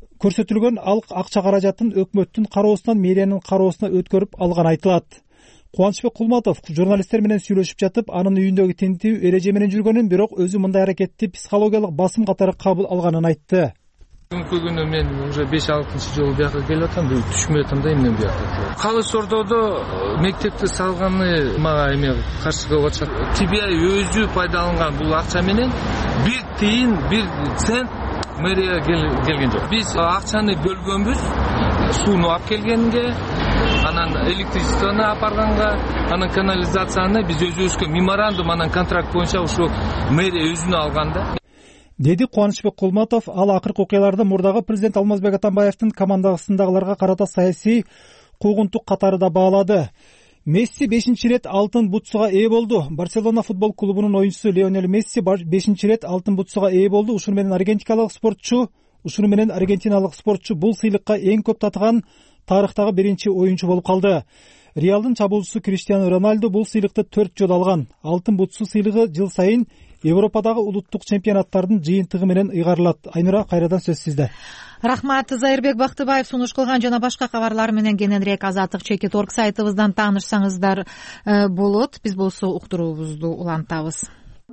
көрсөтүлгөн ал акча каражатын өкмөттүн кароосунан мэриянын кароосуна өткөрүп алган айтылат. Кубанычбек Кулматов журналисттер менен сүйлөшүп жатып, анын үйүндөгү тинтүү эреже менен жүргөнүн, бирок өзү мындай аракетти психологиялык басым катары кабыл алганын айтты. Бүгүнкү күнү мен уже беш алтынчы жолу бияка келип атам, түшүнбөй атам да эмне бияка. Калыс Ордодо мектепти салганы мага эме каршы кылып атышат. Ти Би Ай өзү пайдаланган бул акча менен бир тыйын, бир цент мэрия келген жок. Биз акчаны бөлгөнбүз, сууну алып келгенге, анан электричествону апарганга, анан канализацияны биз өзүбүзгө меморандум, анан контракт боюнча ушу мэрия өзүнө алган да, деди Кубанычбек Кулматов. Ал акыркы окуяларды мурдагы президент Алмазбек Атамбаевдин командасындагыларга карата саясий куугунтук катары да баалады. Месси бешинчи ирет алтын бутсуга ээ болду. Барселона футбол клубунун оюнчусу Лионель Месси бешинчи ирет алтын бутсуга ээ болду. Ушуну менен аргентиналык спортчу, ушуну менен аргентиналык спортчу бул сыйлыкка эң көп татыган тарыхтагы биринчи оюнчу болуп калды. Реалдын чабуучусу Криштиано Роналду бул сыйлыкты төрт жолу алган. Алтын бутсу сыйлыгы жыл сайын Европадагы улуттук чемпионаттардын жыйынтыгы менен ыйгарылат. Айнура, кайрадан сөз сизде. Рахмат. Зайырбек Бактыбаев сунуш кылган жана башка кабарлар менен кененирээк азаттык чекит точка орг сайтыбыздан таанышсаңыздар болот. Биз болсо уктуруубузду улантабыз.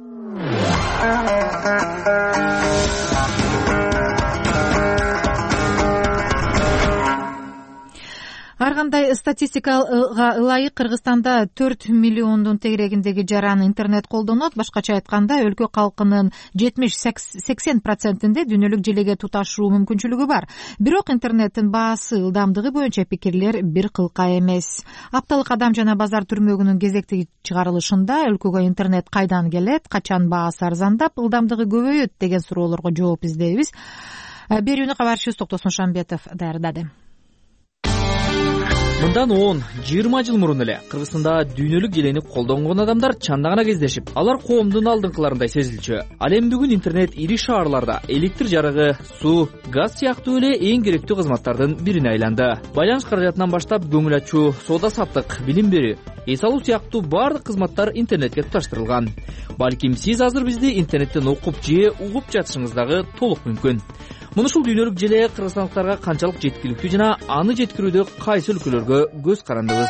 Ар кандай статистикага ылайык Кыргызстанда төрт миллиондун тегерегиндеги жаран интернет колдонот. Башкача айтканда, өлкө калкынын жетимиш сексен процентинде дүйнөлүк желеге туташуу мүмкүнчүлүгү бар. Бирок интернеттин баасы, ылдамдыгы боюнча пикирлер бир кылка эмес. Апталык Адам жана базар түрмөгүнүн кезектеги чыгарылышында өлкөгө интернет кайдан келет, качан баасы арзандап, ылдамдыгы көбөйөт деген суроолорго жооп издейбиз. Берүүнү кабарчыбыз Токтосун Шамбетов даярдады. Мындан он жыйырма жыл мурун эле Кыргызстанда дүйнөлүк желени колдонгон адамдар чандагана кездешип, алар коомдун алдыңкыларындай сезилчү. Ал эми бүгүн интернет ири шаарларда электр жарыгы, суу, газ сыяктуу эле эң керектүү кызматтардын бирине айланды. Байланыш каражатынан баштап көңүл ачуу, соода саттык, билим берүү, эс алуу сыяктуу баардык кызматтар интернетке туташтырылган. Балким сиз азыр бизди интернеттен окуп же угуп жатышыңыз дагы толук мүмкүн. Муну ушул дүйнөлүк желе кыргызстандыктарга канчалык жеткиликтүү жана аны жеткирүүдө кайсы өлкөлөргө көз карандыбыз.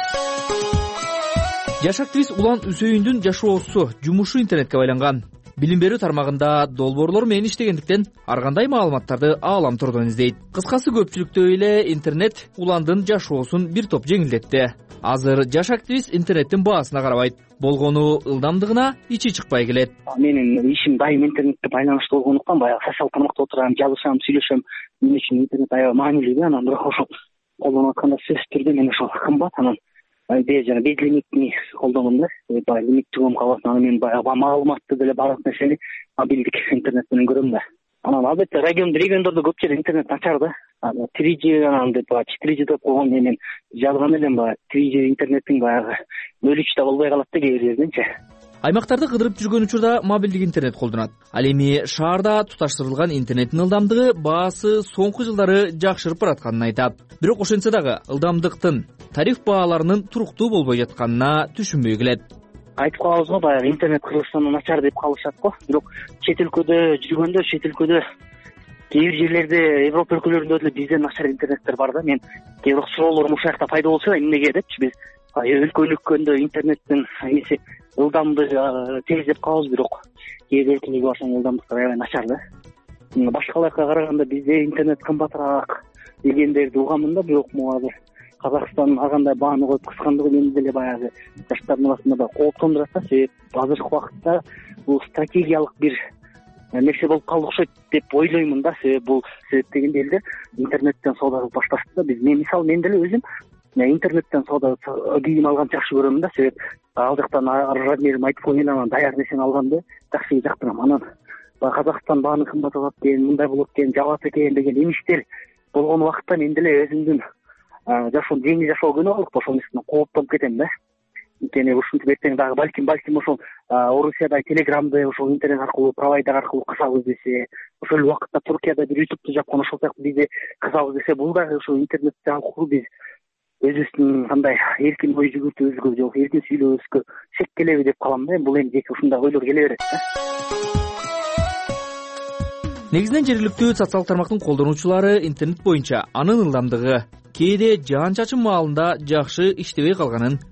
Жаш активист Улан Үсөйүндүн жашоосу, жумушу интернетке байланган. Билим берүү тармагында долбоорлор менен иштегендиктен ар кандай маалыматтарды ааламтордон издейт. Кыскасы, көпчүлүктөй эле интернет Уландын жашоосун бир топ жеңилдетти. Азыр жаш активист интернеттин баасына карабайт, болгону ылдамдыгына ичи чыкпай келет. Менин ишим дайым интернетке байланыштуу болгондуктан баягы социал тармакта отурам, жазышам, сүйлөшөм. Мен үчүн интернет аябай маанилүү, анан бирок ошол колдонуп атканда сөзсүз түрдө мен ошол кымбат, анан бе жана безлимитни колдонгом да. Баягы лимиттүүгөм калат, анан мен баягы маалыматты деле баардык нерсени мобилдик интернет менен көрөм да. Анан албетте регион региондордо көп жерде интернет начар да. три джи анан деп четыре джи деп койгон мен жазган элем, баягы три джи интернеттин баягы бөлүчү да болбой калат да кээ бир жерденчи. Аймактарды кыдырып жүргөн учурда мобилдик интернет колдонот. Ал эми шаарда туташтырылган интернеттин ылдамдыгы, баасы соңку жылдары жакшырып баратканын айтат. Бирок ошентсе дагы ылдамдыктын, тариф бааларынын туруктуу болбой жатканына түшүнбөй келет. Айтып калабыз го, баягы интернет Кыргызстанда начар деп калышат го. Бирок чет өлкөдө жүргөндө, чет өлкөдө кээ бир жерлерде, Европа өлкөлөрүндө деле бизден начар интернеттер бар да. Мен кээ бир суроолорум ушул жакта пайда болсо, эмнеге депчи, биз өлкө-өлкөндө интернеттин эмеси ылдамдыгы тез деп калабыз, бирок кээ бир өлкөлөргө барсаң ылдамдыктар аябай начар да. Башкаларга караганда бизде интернет кымбатыраак дегендерди угамын да, бирок могу азыр Казакстан ар кандай бааны коюп кыскандыгы мени деле баягы жаштардын арасында да кооптондурат да. Себеп азыркы убакытта бул стратегиялык бир нерсе болуп калды окшойт деп ойлоймун да. Себеп бул себеп дегенде элдер интернеттен соода кылып башташты да. Биз мен мисалы мен деле өзүм интернеттен соода кийим алганды жакшы көрөм да. Себеп ал жактан размерин айтып коюн, анан даяр нерсени алганды жакшы жактырам. Анан Казакстан бааны кымбаталат экен, мындай болот экен, жабат экен деген эмиштер болгон убакытта мен деле өзүмдүн жашоо жеңил жашоо күнөө алып ошол нерседен кооптонуп кетем да. Анткени ушинтип эртең дагы балким балким ошол Орусияда телеграмды ошол интернет аркылуу, провайдер аркылуу кысабыз десе, ошол убакытта Туркияда бир ютубту жапкан, ошол сыяктуу бизде кысабыз десе, бул дагы ошол интернет аркылуу биз өзүбүздүн кандай эркин ой жүгүртүүбүзгө же эркин сүйлөбүзгө шек келеби деп калам да. Бул эми жеке ушундай ойлор келе берет да. Негизинен жергиликтүү социалдык тармактын колдонуучулары интернет боюнча анын ылдамдыгы кээде жаан чачын маалында жакшы иштебей калганын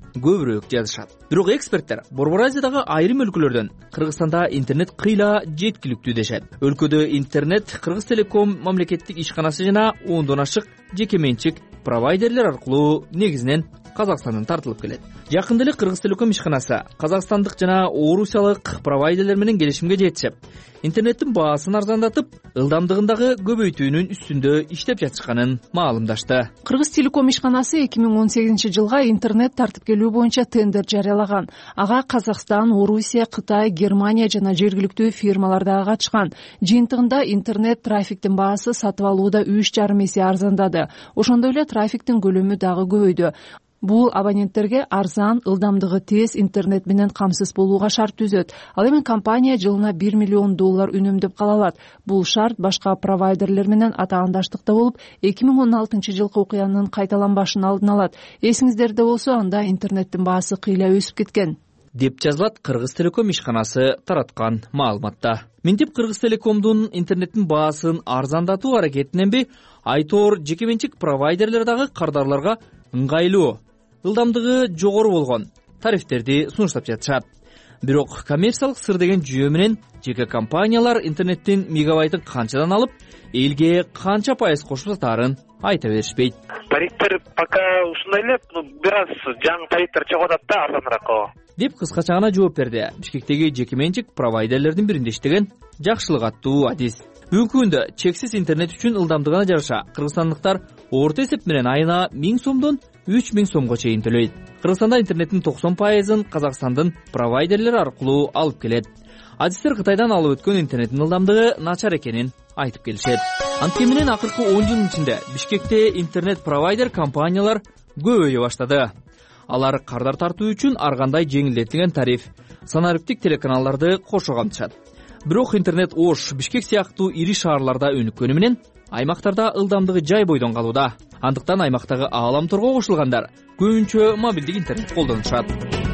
көбүрөөк жазышат. Бирок эксперттер Борбор Азиядагы айрым өлкөлөрдөн Кыргызстанда интернет кыйла жеткиликтүү дешет. Өлкөдө интернет Кыргыз Телеком мамлекеттик ишканасы жана ондон ашык жеке менчик провайдерлер аркылуу негизинен Казакстандан тартылып келет. Жакында эле Кыргыз Телеком ишканасы казакстандык жана орусиялык провайдерлер менен келишимге жетишип, интернеттин баасын арзандатып, ылдамдыгындагы көбөйтүүнүн үстүндө иштеп жатышканын маалымдашты. Кыргыз Телеком ишканасы эки миң он сегизинчи жылга интернет тартып келүү боюнча тендер жарыялаган. Ага Казакстан, Орусия, Кытай, Германия жана жергиликтүү фирмалар дагы катышкан. Жыйынтыгында интернет трафиктин баасы сатып алууда үч жарым эсе арзандады. Ошондой эле трафиктин көлөмү дагы көбөйдү. Бул абоненттерге арзан, ылдамдыгы тез интернет менен камсыз болууга шарт түзөт. Ал эми компания жылына бир миллион доллар үнөмдөп кала алат. Бул шарт башка провайдерлер менен атаандаштыкта болуп, эки миң он алтынчы жылкы окуянын кайталанбашын алдын алат. Эсиңиздерде болсо, анда интернеттин баасы кыйла өсүп кеткен, деп жазылат Кыргыз Телеком ишканасы тараткан маалыматта. Минтип Кыргыз Телекомдун интернеттин баасын арзандатуу аракетинен би айтор жеке менчик провайдерлер дагы кардарларга ыңгайлуу, ылдамдыгы жогору болгон тарифтерди сунуштап жатышат. Бирок коммерциялык сыр деген жүйө менен жеке компаниялар интернеттин мегабайтын канчадан алып, элге канча пайыз кошуп сатаарын айта беришпейт. Тарифтер пока ушундай эле, бир аз жаңы тарифтер чыгып атат да, арзаныраак деп кыскача гана жооп берди Бишкектеги жеке менчик провайдерлердин биринде иштеген Жакшылык аттуу Адис. Бүгүнкү күндө чексиз интернет үчүн ылдамдыгына жараша кыргызстандыктар орто эсеп менен айына миң сомдон үч миң сомго чейин төлөйт. Кыргызстанда интернеттин токсон пайызын Казакстандын провайдерлери аркылуу алып келет. Адистер Кытайдан алып өткөн интернеттин ылдамдыгы начар экенин айтып келишет. Анткени менен акыркы он жылдын ичинде Бишкекте интернет провайдер компаниялар көбөйө баштады. Алар кардар тартуу үчүн ар кандай жеңилдетилген тариф, санариптик телеканалдарды кошо камтышат. Бирок интернет Ош, Бишкек сыяктуу ири шаарларда өнүккөнү менен аймактарда ылдамдыгы жай бойдон калууда. Андыктан аймактагы ааламторго кошулгандар көбүнчө мобилдик интернет колдонушат.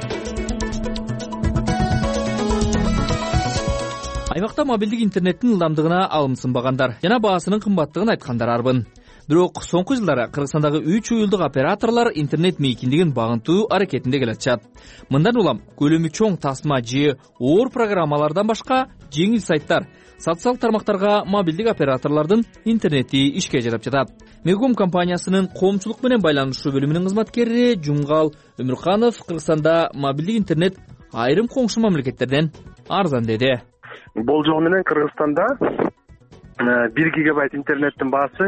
Аймакта мобилдик интернеттин ылдамдыгына алым сынбагандар жана баасынын кымбаттыгын айткандар арбын. Бирок соңку жылдары Кыргызстандагы үч уюлдук операторлор интернет мейкиндигин багынтуу аракетинде келатышат. Мындан улам көлөмү чоң тасма же оор программалардан башка жеңил сайттар, социалдык тармактарга мобилдик операторлордун интернети ишке жарап жатат. Мегком компаниясынын коомчулук менен байланышуу бөлүмүнүн кызматкери Жумгал Өмүрканов Кыргызстанда мобилдик интернет айрым коңшу мамлекеттерден арзан деди. Болжол менен Кыргызстанда бир гигабайт интернеттин баасы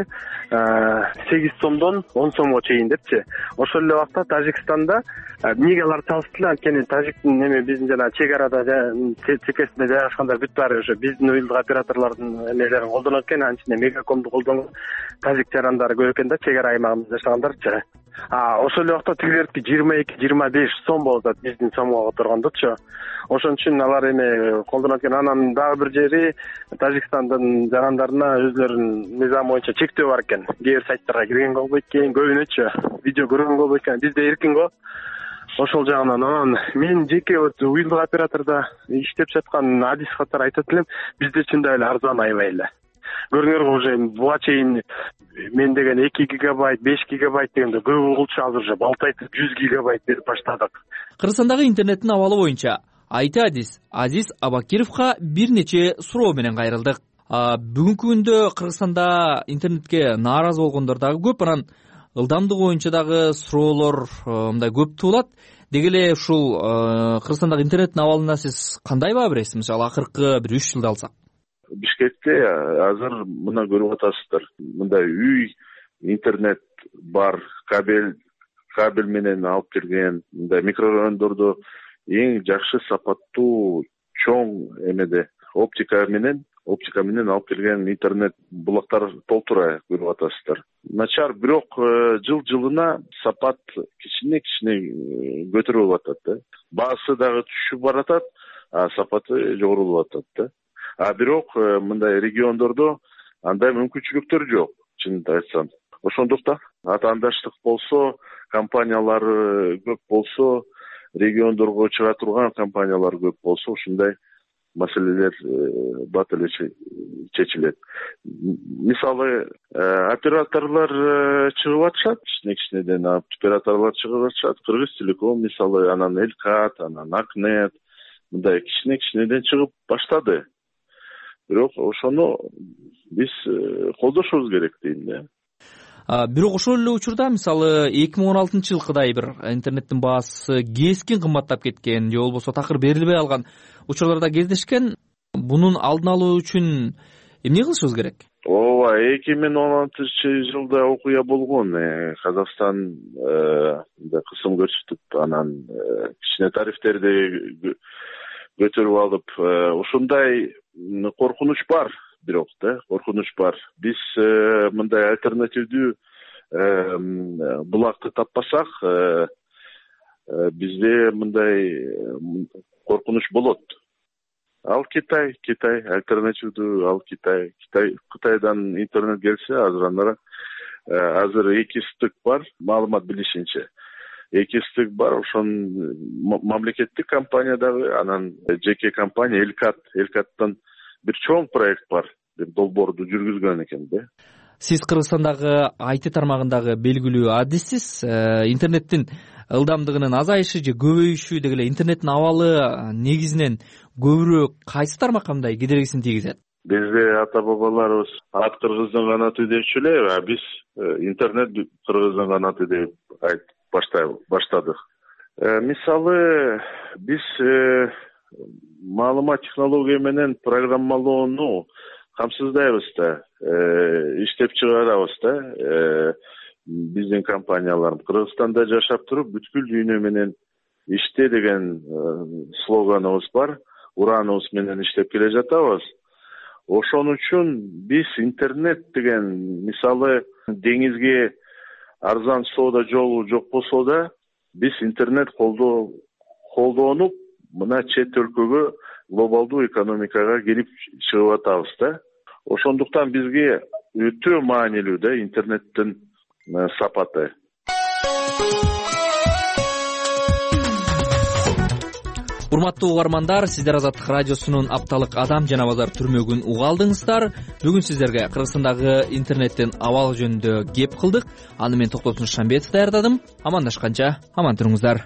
сегиз сомдон он сомго чейин депчи. Ошол эле убакта Тажикстанда эмнеге алар салыштырды? Анткени Тажиктин эме биздин жана чек арада чекесинде жайгашкандар бүт баары ошо биздин уюлдук операторлордун эмелерин колдонот экен, анын ичинде Мегакомду колдонгон тажик жарандары көп экен да, чек ара аймагында жашагандарчы. А ошол эле убакта тигилердики жыйырма эки жыйырма беш сом болуп атат биздин сомго которгондочу. Ошон үчүн алар эме колдонот экен. Анан дагы бир жери Тажикстандын жарандарына өзлөрүнүн мыйзам боюнча чектөө бар экен. Кээ бир сайттарга киргенге болбойт экен, көбүнөчү видео көргөнгө болбойт экен. Бизде эркин го. Ошол жагынан анан мен жеке уюлдук оператордо иштеп жаткан Адис катары айтат элем, бизде чындап эле арзан аябай эле. Көрүңөр уже буга чейин мен деген эки гигабайт, беш гигабайт дегенде көп угулчу азыр уже балтайтып жүз гигабайт берип баштадык. Кыргызстандагы интернеттин абалы боюнча Айти Адис Азиз Абакировго бир нече суроо менен кайрылдык. Бүгүнкү күндө Кыргызстанда интернетке нааразы болгондор дагы көп, анан ылдамдык боюнча дагы суроолор мындай көп туулат. Деги эле ушул Кыргызстандагы интернеттин абалына сиз кандай баа бересиз? Мисалы акыркы бир үч жылды алсак. Бишкекте азыр мына көрүп атасыздар. Мындай үй интернет бар, кабель кабель менен алып келген, мындай микрорайондордо эң жакшы сапаттуу чоң эмеде оптика менен оптика менен алып келген интернет булактар толтура көрүп атасыздар. Начар, бирок жыл жылына сапат кичине кичине көтөрүлүп атат да. Баасы дагы түшүп баратат, а сапаты жогорулуп атат да. А бирок мындай региондордо андай мүмкүнчүлүктөр жок, чынын айтсам. Ошондуктан атаандаштык болсо, компаниялары көп болсо, региондорго чыга турган компаниялар көп болсо, ушундай маселелер бат эле чечилет. Мисалы операторлор чыгып атышат, кичине кичинеден операторлор чыгып атышат. Кыргыз Телеком мисалы, анан Элкат, анан Акнет мындай кичине кичинеден чыгып баштады. Бирок ошону биз колдошубуз керек дейм да. Бирок ошол эле учурда мисалы эки миң он алтынчы жылкыдай бир интернеттин баасы кескин кымбаттап кеткен же болбосо такыр берилбей калган учурларда кездешкен. Бунун алдын алуу үчүн эмне кылышыбыз керек? Ооба, эки миң он алтынчы жылда окуя болгон. Казакстан кысым көрсөтүп, анан кичине тарифтерди көтөрүп алып, ушундай коркунуч бар. Бирок да, коркунуч бар. Биз мындай альтернативдүү булакты таппасак, бизде мындай коркунуч болот. Ал Китай, Китай альтернативдүү, ал Китай, Китай, Кытайдан интернет келсе, азыр анара азыр эки стык бар, маалымат билишинче. Эки стык бар, ошон мамлекеттик компания дагы, анан жеке компания Элкат, Элкаттан бир чоң проект бар, деп долбоорду жүргүзгөн экен да. Сиз Кыргызстандагы ай ти тармагындагы белгилүү адиссиз. Интернеттин ылдамдыгынын азайышы же көбөйүшү деги эле интернеттин абалы негизинен көбүрөөк кайсы тармакка мындай кедергисин тийгизет? Бизде ата бабаларыбыз ат кыргыздын канаты депчү эле, а биз интернет кыргыздын канаты деп айтып баштадык. Мисалы, биз маалымат технология менен программалоону камсыздайбыз да, иштеп чыгарабыз да. Биздин компаниялар Кыргызстанда жашап туруп бүткүл дүйнө менен иште деген слоганыбыз бар. Ураныбыз менен иштеп келе жатабыз. Ошон үчүн биз интернет деген, мисалы, деңизге арзан соода жолу жок болсо да, биз интернет колдонуп мына чет өлкөгө, глобалдуу экономикага келип чыгып атабыз да. Ошондуктан бизге өтө маанилүү да интернеттин сапаты. Урматтуу угармандар, сиздер Азаттык радиосунун апталык адам жана базар түрмөгүн уга алдыңыздар. Бүгүн сиздерге Кыргызстандагы интернеттин абалы жөнүндө кеп кылдык. Аны мен Токтосун Шамбетов даярдадым. Амандашканча аман туруңуздар.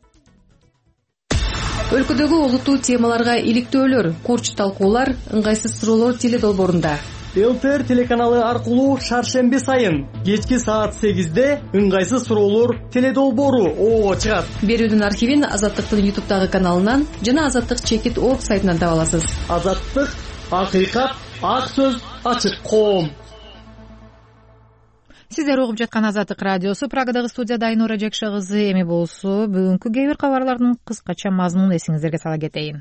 Өлкөдөгү олуттуу темаларга иликтөөлөр, корч талкуулар, ыңгайсыз суроолор теледолбоорунда. эл тэ эр телеканалы аркылуу шаршемби сайын кечки саат сегизде ыңгайсыз суроолор теледолбоору оого чыгат. Берүүнүн архивин Азаттыктын ютубтагы каналынан жана азаттык чекит точка орг сайтынан таба аласыз. Азаттык, акыйкат, ак сөз, ачык коом. Сиздер угуп жаткан Азаттык радиосу. Прагадагы студияда Айнура Жекше кызы. Эми болсо бүгүнкү кээ бир кабарлардын кыскача мазмунун эсиңиздерге сала кетейин.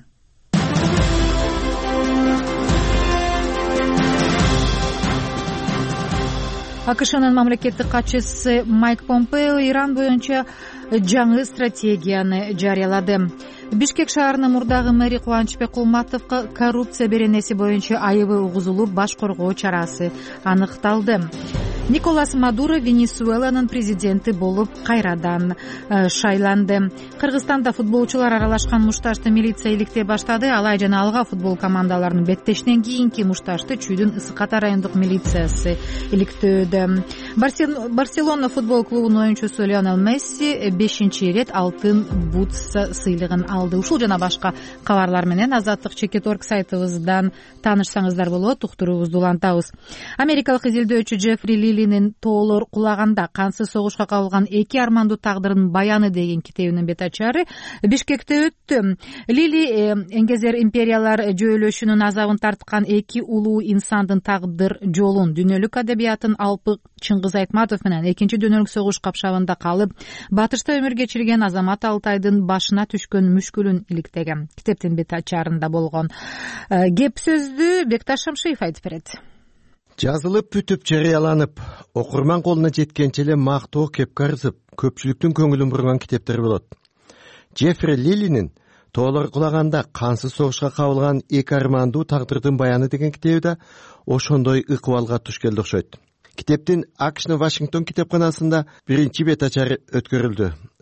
АКШнын мамлекеттик катчысы Майк Помпео Иран боюнча жаңы стратегияны жарыялады. Бишкек шаарынын мурдагы мэри Кубанычбек Кулматовго коррупция беренеси боюнча айыбы угузулуп, баш коргоо чарасы аныкталды. Николас Мадуро Венесуэланын президенти болуп кайрадан шайланды. Кыргызстанда футболчулар аралашкан мушташты милиция иликтей баштады. Алай жана Алга футбол командаларынын беттешинен кийинки мушташты Чүйдүн Ысык-Ата райондук милициясы иликтөөдө. Барселона футбол клубунун оюнчусу Лионел Месси бешинчи ирет алтын бут сыйлыгын алды. Ушул жана башка кабарлар менен азаттык чекит точка орг сайтыбыздан таанышсаңыздар болот. Уктуруубузду улантабыз. Америкалык изилдөөчү Джеффри Лилинин тоолор кулаганда кансыз согушка кабылган эки армандуу тагдырдын баяны деген китебинин бет ачары Бишкекте өттү. Лили эңгезер империялар жөөлөшүнүн азабын тарткан эки улуу инсандын тагдыр жолун, дүйнөлүк адабиятын Алпык Чыңгыз Айтматов менен экинчи дүйнөлүк согуш капшабында калып, батышта өмүр кечирген Азамат Алтайдын башына түшкөн мүшкүлүн иликтеген китептин бет ачарында болгон. Кеп сөздү Бекташ Шамшиев айтып берет. Жазылып бүтүп жарыяланып, окурман колуна жеткенче эле мактоо кепке арзып, көпчүлүктүн көңүлүн бурган китептер болот. Джеффри Лилинин тоолор кулаганда кансыз согушка кабылган эки армандуу тагдырдын баяны деген китеби да ошондой ыкыбалга туш келди окшойт. Китептин АКШнын Вашингтон китепканасында биринчи бет ачары өткөрүлдү.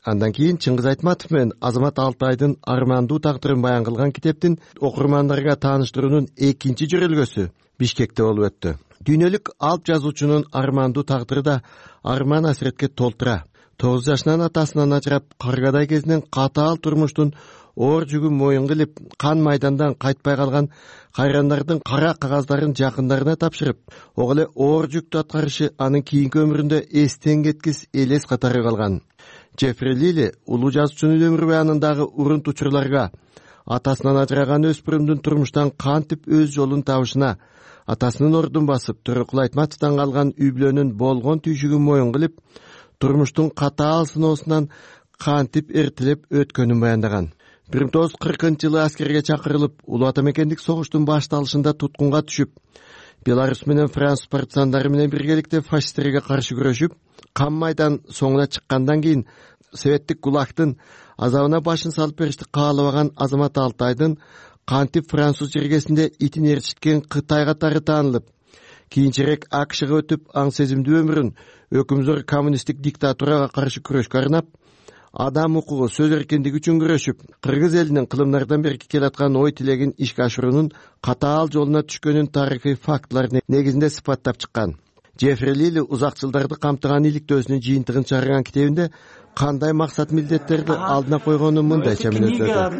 Андан кийин Чыңгыз Айтматов менен Азамат Алтайдын армандуу тагдырын баян кылган китептин окурмандарга тааныштыруунун экинчи жөрөлгөсү Бишкекте болуп өттү. Дүйнөлүк алп жазуучунун армандуу тагдыры да арман асиретке толтура. тогуз жашынан атасынан ажырап, каргадай кезинен катаал турмуштун оор жүгүн моюнга илип, кан майдандан кайтпай калган кайрандардын кара кагаздарын жакындарына тапшырып, ого эле оор жүктү аткарышы анын кийинки өмүрүндө эстен кеткис элес катары калган. Джеффри Лили улуу жазуучунун өмүр баянындагы урунт учурларга, атасынан ажыраган өспүрүмдүн турмуштан кантип өз жолун табышына, атасынын ордун басып, Төрөкул Айтматовдон калган үй бүлөнүн болгон түйшүгүн моюнга илип, турмуштун катаал сыноосунан кантип эртелеп өткөнүн баяндаган. бир миң тогуз жүз кыркынчы жылы аскерге чакырылып, улуу ата мекендик согуштун башталышында туткунга түшүп, Беларусь менен Француз партизандары менен биргеликте фашисттерге каршы күрөшүп, кан майдан соңуна чыккандан кийин советтик гулагтын азабына башын салып беришти каалабаган Азамат Алтайдын кантип француз жергесинде итин ээрчиткен Кытай катары таанылып, кийинчерээк АКШга өтүп, аң сезимдүү өмүрүн өкүмзөр коммунисттик диктатурага каршы күрөшкө арнап, адам укугу, сөз эркиндиги үчүн күрөшүп, кыргыз элинин кылымдардан берки келаткан ой тилегин ишке ашыруунун катаал жолуна түшкөнүн тарыхый фактылар негизинде сыпаттап чыккан. Джеффри Лили узак жылдарды камтыган иликтөөсүнүн жыйынтыгын чыгарган китебинде кандай максат милдеттерди алдына койгонун мындайча мүнөздөдү.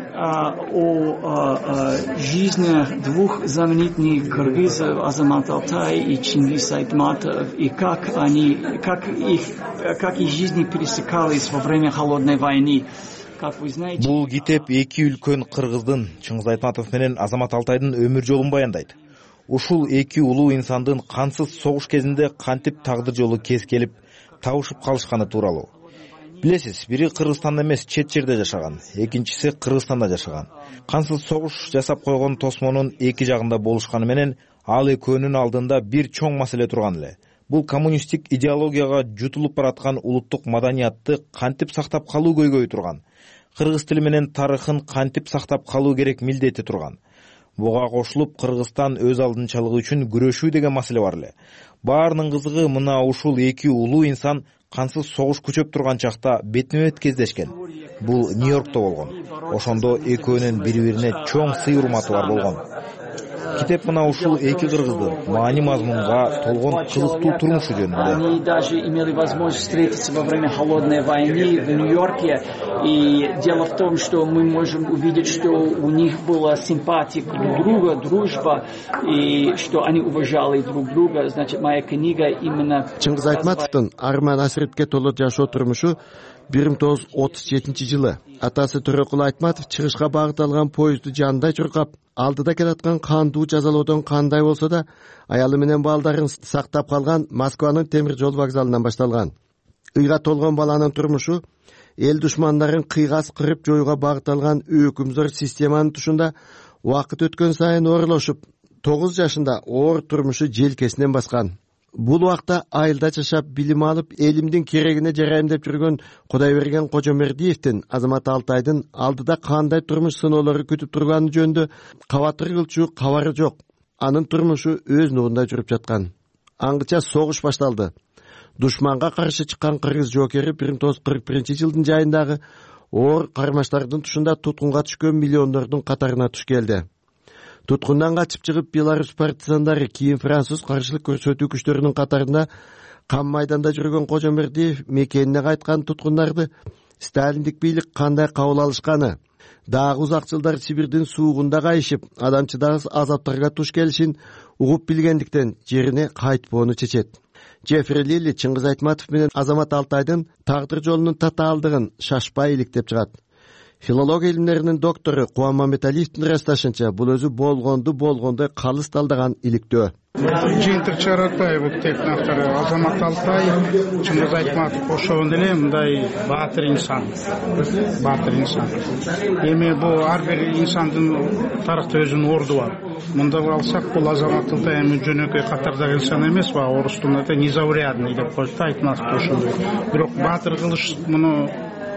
О жизни двух знаменитых кыргызов Азамат Алтай и Чингис Айтматов, и как они, как их, как их жизни пересекались во время холодной войны. Бул китеп эки үлкөн кыргыздын, Чыңгыз Айтматов менен Азамат Алтайдын өмүр жолун баяндайт. Ушул эки улуу инсандын кансыз согуш кезинде кантип тагдыр жолу кескелип, табышып калышканы тууралуу. Билесиз, бири Кыргызстанда эмес, чет жерде жашаган, экинчиси Кыргызстанда жашаган. Кансыз согуш жасап койгон тосмонун эки жагында болушканы менен ал экөөнүн алдында бир чоң маселе турган эле. Бул коммунисттик идеологияга жутулуп бараткан улуттук маданиятты кантип сактап калуу көйгөйү турган. Кыргыз тили менен тарыхын кантип сактап калуу керек милдети турган. Буга кошулуп, Кыргызстан өз алдынчалыгы үчүн күрөшүү деген маселе бар эле. Баарынын кызыгы мына ушул эки улуу инсан кансыз согуш күчөп турган чакта бетме-бет кездешкен. Бул Нью-Йоркто болгон. Ошондо экөөнүн бири-бирине чоң сый урматы бар болгон. Китеп мына ушул эки кыргыздын маани мазмунга толгон кызыктуу турмушу жөнүндө. Они даже имели возможность встретиться во время холодной войны в Нью-Йорке, и дело в том, что мы можем увидеть, что у них была симпатия друг друга, дружба, и что они уважали друг друга. Значит, моя книга именно... Чыңгыз Айтматовдун арман асиретке толо жашоо турмушу бир миң тогуз жүз отуз жетинчи жылы атасы Төрөкул Айтматов чыгышка багыт алган поезду жандай чуркап, алдыда келаткан кандуу жазалоодон кандай болсо да аялы менен балдарын сактап калган Москванын темир жол вокзалынан башталган. Ыйга толгон баланын турмушу эл душмандарын кыйгас кырып жоюуга багыт алган өкүмзөр системанын тушунда убакыт өткөн сайын оорлошуп, тогуз жашында оор турмушу желкесинен баскан. Бул убакта айылда жашап, билим алып, элимдин керегине жарайм деп жүргөн Кудайберген Кожомердиевдин Азамат Алтайдын алдыда кандай турмуш сыноолору күтүп турганы жөнүндө кабатыр кылчу кабары жок. Анын турмушу өз нугунда жүрүп жаткан. Аңгыча согуш башталды. Душманга каршы чыккан кыргыз жоокери бир миң тогуз жүз кырк биринчи жылдын жайындагы оор кармаштардын тушунда туткунга түшкөн миллиондордун катарына туш келди. Туткундан качып чыгып, Беларусь партизандары, кийин француз каршылык көрсөтүү күчтөрүнүн катарында кан майданда жүргөн Кожомердиев мекенине кайткан туткундарды сталиндик бийлик кандай кабыл алышканы, дагы узак жылдар Сибирдин суугунда кайышып, адамчыдагы азаптарга туш келишин угуп билгендиктен жерине кайтпоону чечет. Джеффри Лили Чыңгыз Айтматов менен Азамат Алтайдын тагдыр жолунун татаалдыгын шашпай иликтеп чыгат. Филология илимдеринин доктору Кубан Мамедалиевдин ырасташынча, бул өзү болгонду болгондой калыс талдаган иликтөө. Жыйынтык чыгарат бул китептин автору Азамат Алтай, Чыңгыз Айтматов ошол эле мындай баатыр инсан. Баатыр инсан. Эми бул ар бир инсандын тарыхта өзүнүн орду бар. Мында алсак, бул Азамат Алтай эми жөнөкөй катардагы инсан эмес, ба орус тилинде незаурядный деп коет да, Айтматов ошондой. Бирок баатыр кылыш муну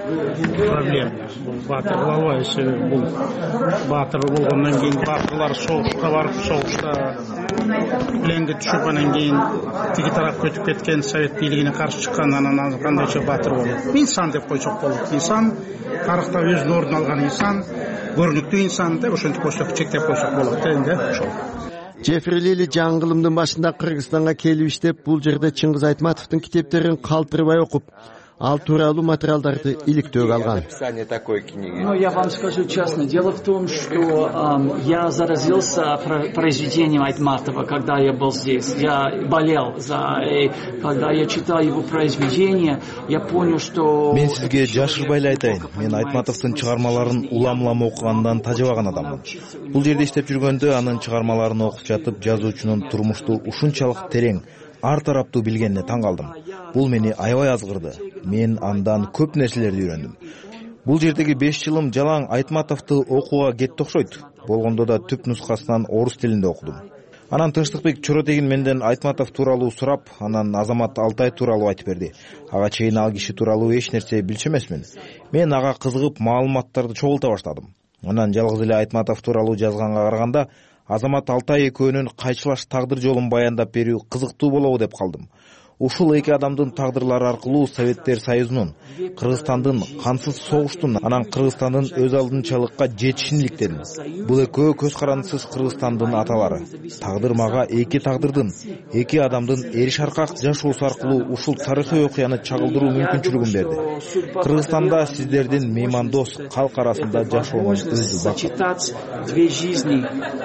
проблема. Баатыр кыла албайбыз. Бул баатыр болгондон кийин баатырлар согушка барып, согушта пленге түшүп, анан кийин тиги тарапка өтүп кеткен, совет бийлигине каршы чыккан, анан кандайча баатыр болот. Инсан деп койсок болот. Инсан тарыхта өзүнүн ордун алган инсан, көрүнүктүү инсан деп ошентип койсок, чектеп койсок болот энди ошол. Джеффри Лили жаңгылымдын башында Кыргызстанга келип иштеп, бул жерде Чыңгыз Айтматовдун китептерин калтырбай окуп, ал тууралуу материалдарды иликтөөгө алган. Ну, я вам скажу честно, дело в том, что э, я заразился произведением Айтматова, когда я был здесь. Я болел за... И когда я читал его произведения, я понял, что... Мен сизге жашырбай эле айтайын. Мен Айтматовдун чыгармаларын улам-улам окугандан тажабаган адаммын. Бул жерде иштеп жүргөндө анын чыгармаларын окуп жатып, жазуучунун турмушту ушунчалык терең, ар тараптуу билгенине таң калдым. Бул мени аябай азгырды. Мен андан көп нерселерди үйрөндүм. Бул жердеги беш жылым жалаң Айтматовду окууга кетти окшойт. Болгондо да түп нускасынан орус тилинде окудум. Анан Тынчтыкбек Чоротегин менден Айтматов тууралуу сурап, анан Азамат Алтай тууралуу айтып берди. Ага чейин ал киши тууралуу эч нерсе билчү эмесмин. Мен ага кызыгып маалыматтарды чогулта баштадым. Анан жалгыз эле Айтматов тууралуу жазганга караганда Азамат Алтай экөөнүн кайчылаш тагдыр жолун баяндап берүү кызыктуу болобу деп калдым. Ушул эки адамдын тагдырлары аркылуу Советтер Союзунун, Кыргызстандын кансыз согуштун, анан Кыргызстандын өз алдынчалыкка жетишин иликтедим. Бул экөө көз карандысыз Кыргызстандын аталары. Тагдыр мага эки тагдырдын, эки адамдын эриш аркак жашоосу аркылуу ушул тарыхый окуяны чагылдыруу мүмкүнчүлүгүн берди. Кыргызстанда сиздердин меймандос калк арасында жашооңуз өзү бакыт. Две жизни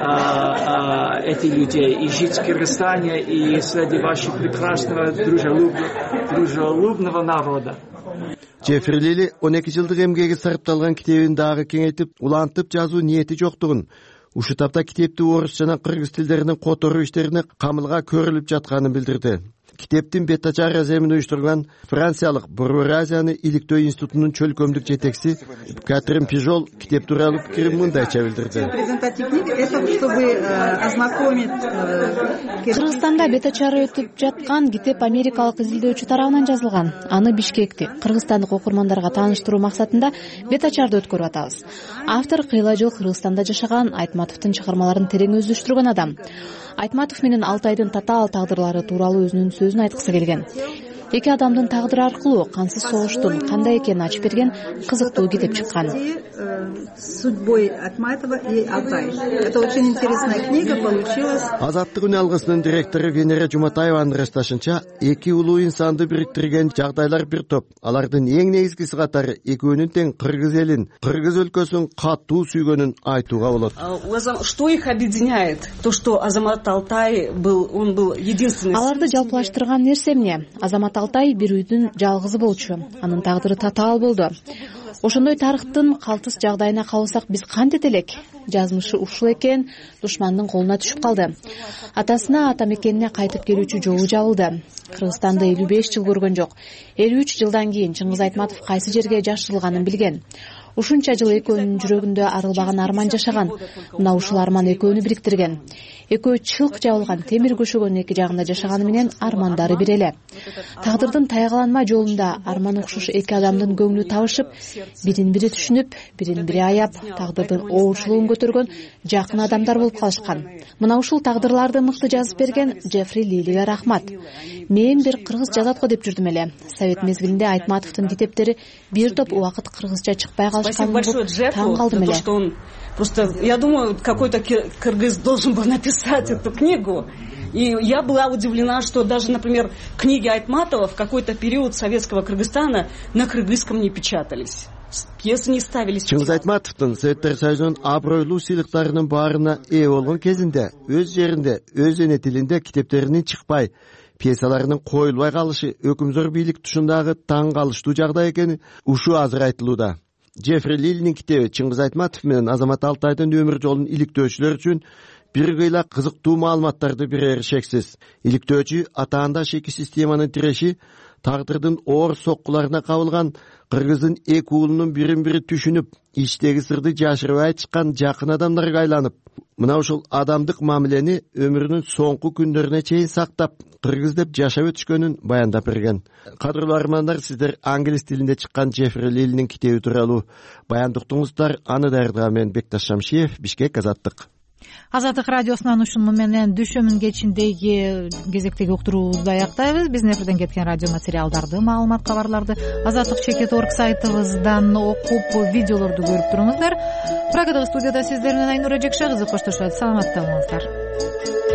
этих людей, и жить в Кыргызстане, и среди ваших прекрасного дружелюбного народа. Джеффри Лили он эки жылдык эмгеги сарпталган китебин дагы кеңейтип, улантып жазуу ниети жоктугун, ушул тапта китепти орус жана кыргыз тилдеринин которуу иштерине камылга көрүлүп жатканын билдирди. Китептин бет-ачар аземин уюштурган франциялык Буржуазияны иликтөө институтунун чөлкөмдүк жетекчиси Катрин Пижол китеп тууралуу пикирин мындайча билдирди. Кыргызстанда бет-ачары өтүп жаткан китеп америкалык изилдөөчү тарабынан жазылган. Аны Бишкекти кыргызстандык окурмандарга тааныштыруу максатында бет-ачарды өткөрүп атабыз. Автор кыйла жыл Кыргызстанда жашаган, Айтматовдун чыгармаларын терең өздөштүргөн адам. Айтматов менен Алтайдын татаал тагдырлары тууралуу өзүнүн сөзүн айткысы келген. Эки адамдын тагдыры аркылуу кансыз согуштун кандай экенин ачып берген кызыктуу китеп чыккан. Судьбой Айтматова и Алтай. Это очень интересная книга получилась. Азаттык үн алгысынын директору Венера Жуматаеванын ырасташынча, эки улуу инсанды бириктирген жагдайлар бир топ. Алардын эң негизгиси катары экөөнүн тең кыргыз элин, кыргыз өлкөсүн катуу сүйгөнүн айтууга болот. Что их объединяет? То, что Азамат Алтай был, он был единственный. Аларды жалпылаштырган нерсе эмне? Азамат Алтай бир үйдүн жалгызы болчу. Анын тагдыры татаал болду. Ошондой тарыхтын калтыс жагдайына калсак биз кантет элек? Жазмышы ушул экен, душмандын колуна түшүп калды. Атасына, ата мекенине кайтып келүүчү жолу жабылды. Кыргызстанда элүү беш жыл көргөн жок. элүү үч жылдан кийин Чыңгыз Айтматов кайсы жерге жашырылганын билген. Ушунча жыл экөөнүн жүрөгүндө арылбаган арман жашаган. Мына ушул арман экөөнү бириктирген. Экөө чылк жабылган темир көшөгөнүн эки жагында жашаганы менен армандары бир эле. Тагдырдын тайгаланма жолунда арман окшош эки адамдын көңүлү табышып, бирин бири түшүнүп, бирин бири аяп, тагдырдын оочулугун көтөргөн жакын адамдар болуп калышкан. Мына ушул тагдырларды мыкты жазып берген Джеффри Лилиге рахмат. Мен бир кыргыз жазат го деп жүрдүм эле. Совет мезгилинде Айтматовдун китептери бир топ убакыт кыргызча чыкпай калышканын таң калдым эле. Просто я думаю, какой-то кыргыз должен был написать эту книгу. И я была удивлена, что даже, например, книги Айтматова в какой-то период советского Кыргызстана на кыргызском не печатались. Пьесы не ставились. Чыңгыз Айтматовдун Советтер Союзунун абройлуу сыйлыктарынын баарына ээ болгон кезинде өз жеринде, өз эне тилинде китептеринин чыкпай, пьесаларынын коюлбай калышы өкүмзөр бийлик тушундагы таң калыштуу жагдай экени ушул азыр айтылууда. Джеффри Лилинин китеби Чыңгыз Айтматов менен Азамат Алтайдын өмүр жолун иликтөөчүлөр үчүн бир кыйла кызыктуу маалыматтарды берери шексиз. Иликтөөчү атаандаш эки системанын тиреши, тагдырдын оор соккуларына кабылган, кыргыздын эки уулунун бирин-бири түшүнүп, ичтеги сырды жашырбай айтышкан жакын адамдарга айланып, мына ушул адамдык мамилени өмүрүнүн соңку күндөрүнө чейин сактап, кыргыз деп жашап өтүшкөнүн баяндап берген. Кадырлуу армандар, сиздер англис тилинде чыккан Джеффри Лилинин китеби тууралуу баяндыктыңыздар. Аны даярдаган мен Бекташ Шамшиев, Бишкек, Азаттык. азаттык радиосунан ушуну менен дүйшөмүн кечиндеги кезектеги уктуруубузду аяктайбыз. Биздин эфирден кеткен радио материалдарды, маалымат, кабарларды азаттык чекит орг сайтыбыздан окуп, видеолорду көрүп туруңуздар. Прагадагы студияда сиздер менен Айнура Жекшагызы коштошот. Саламатта болуңуздар.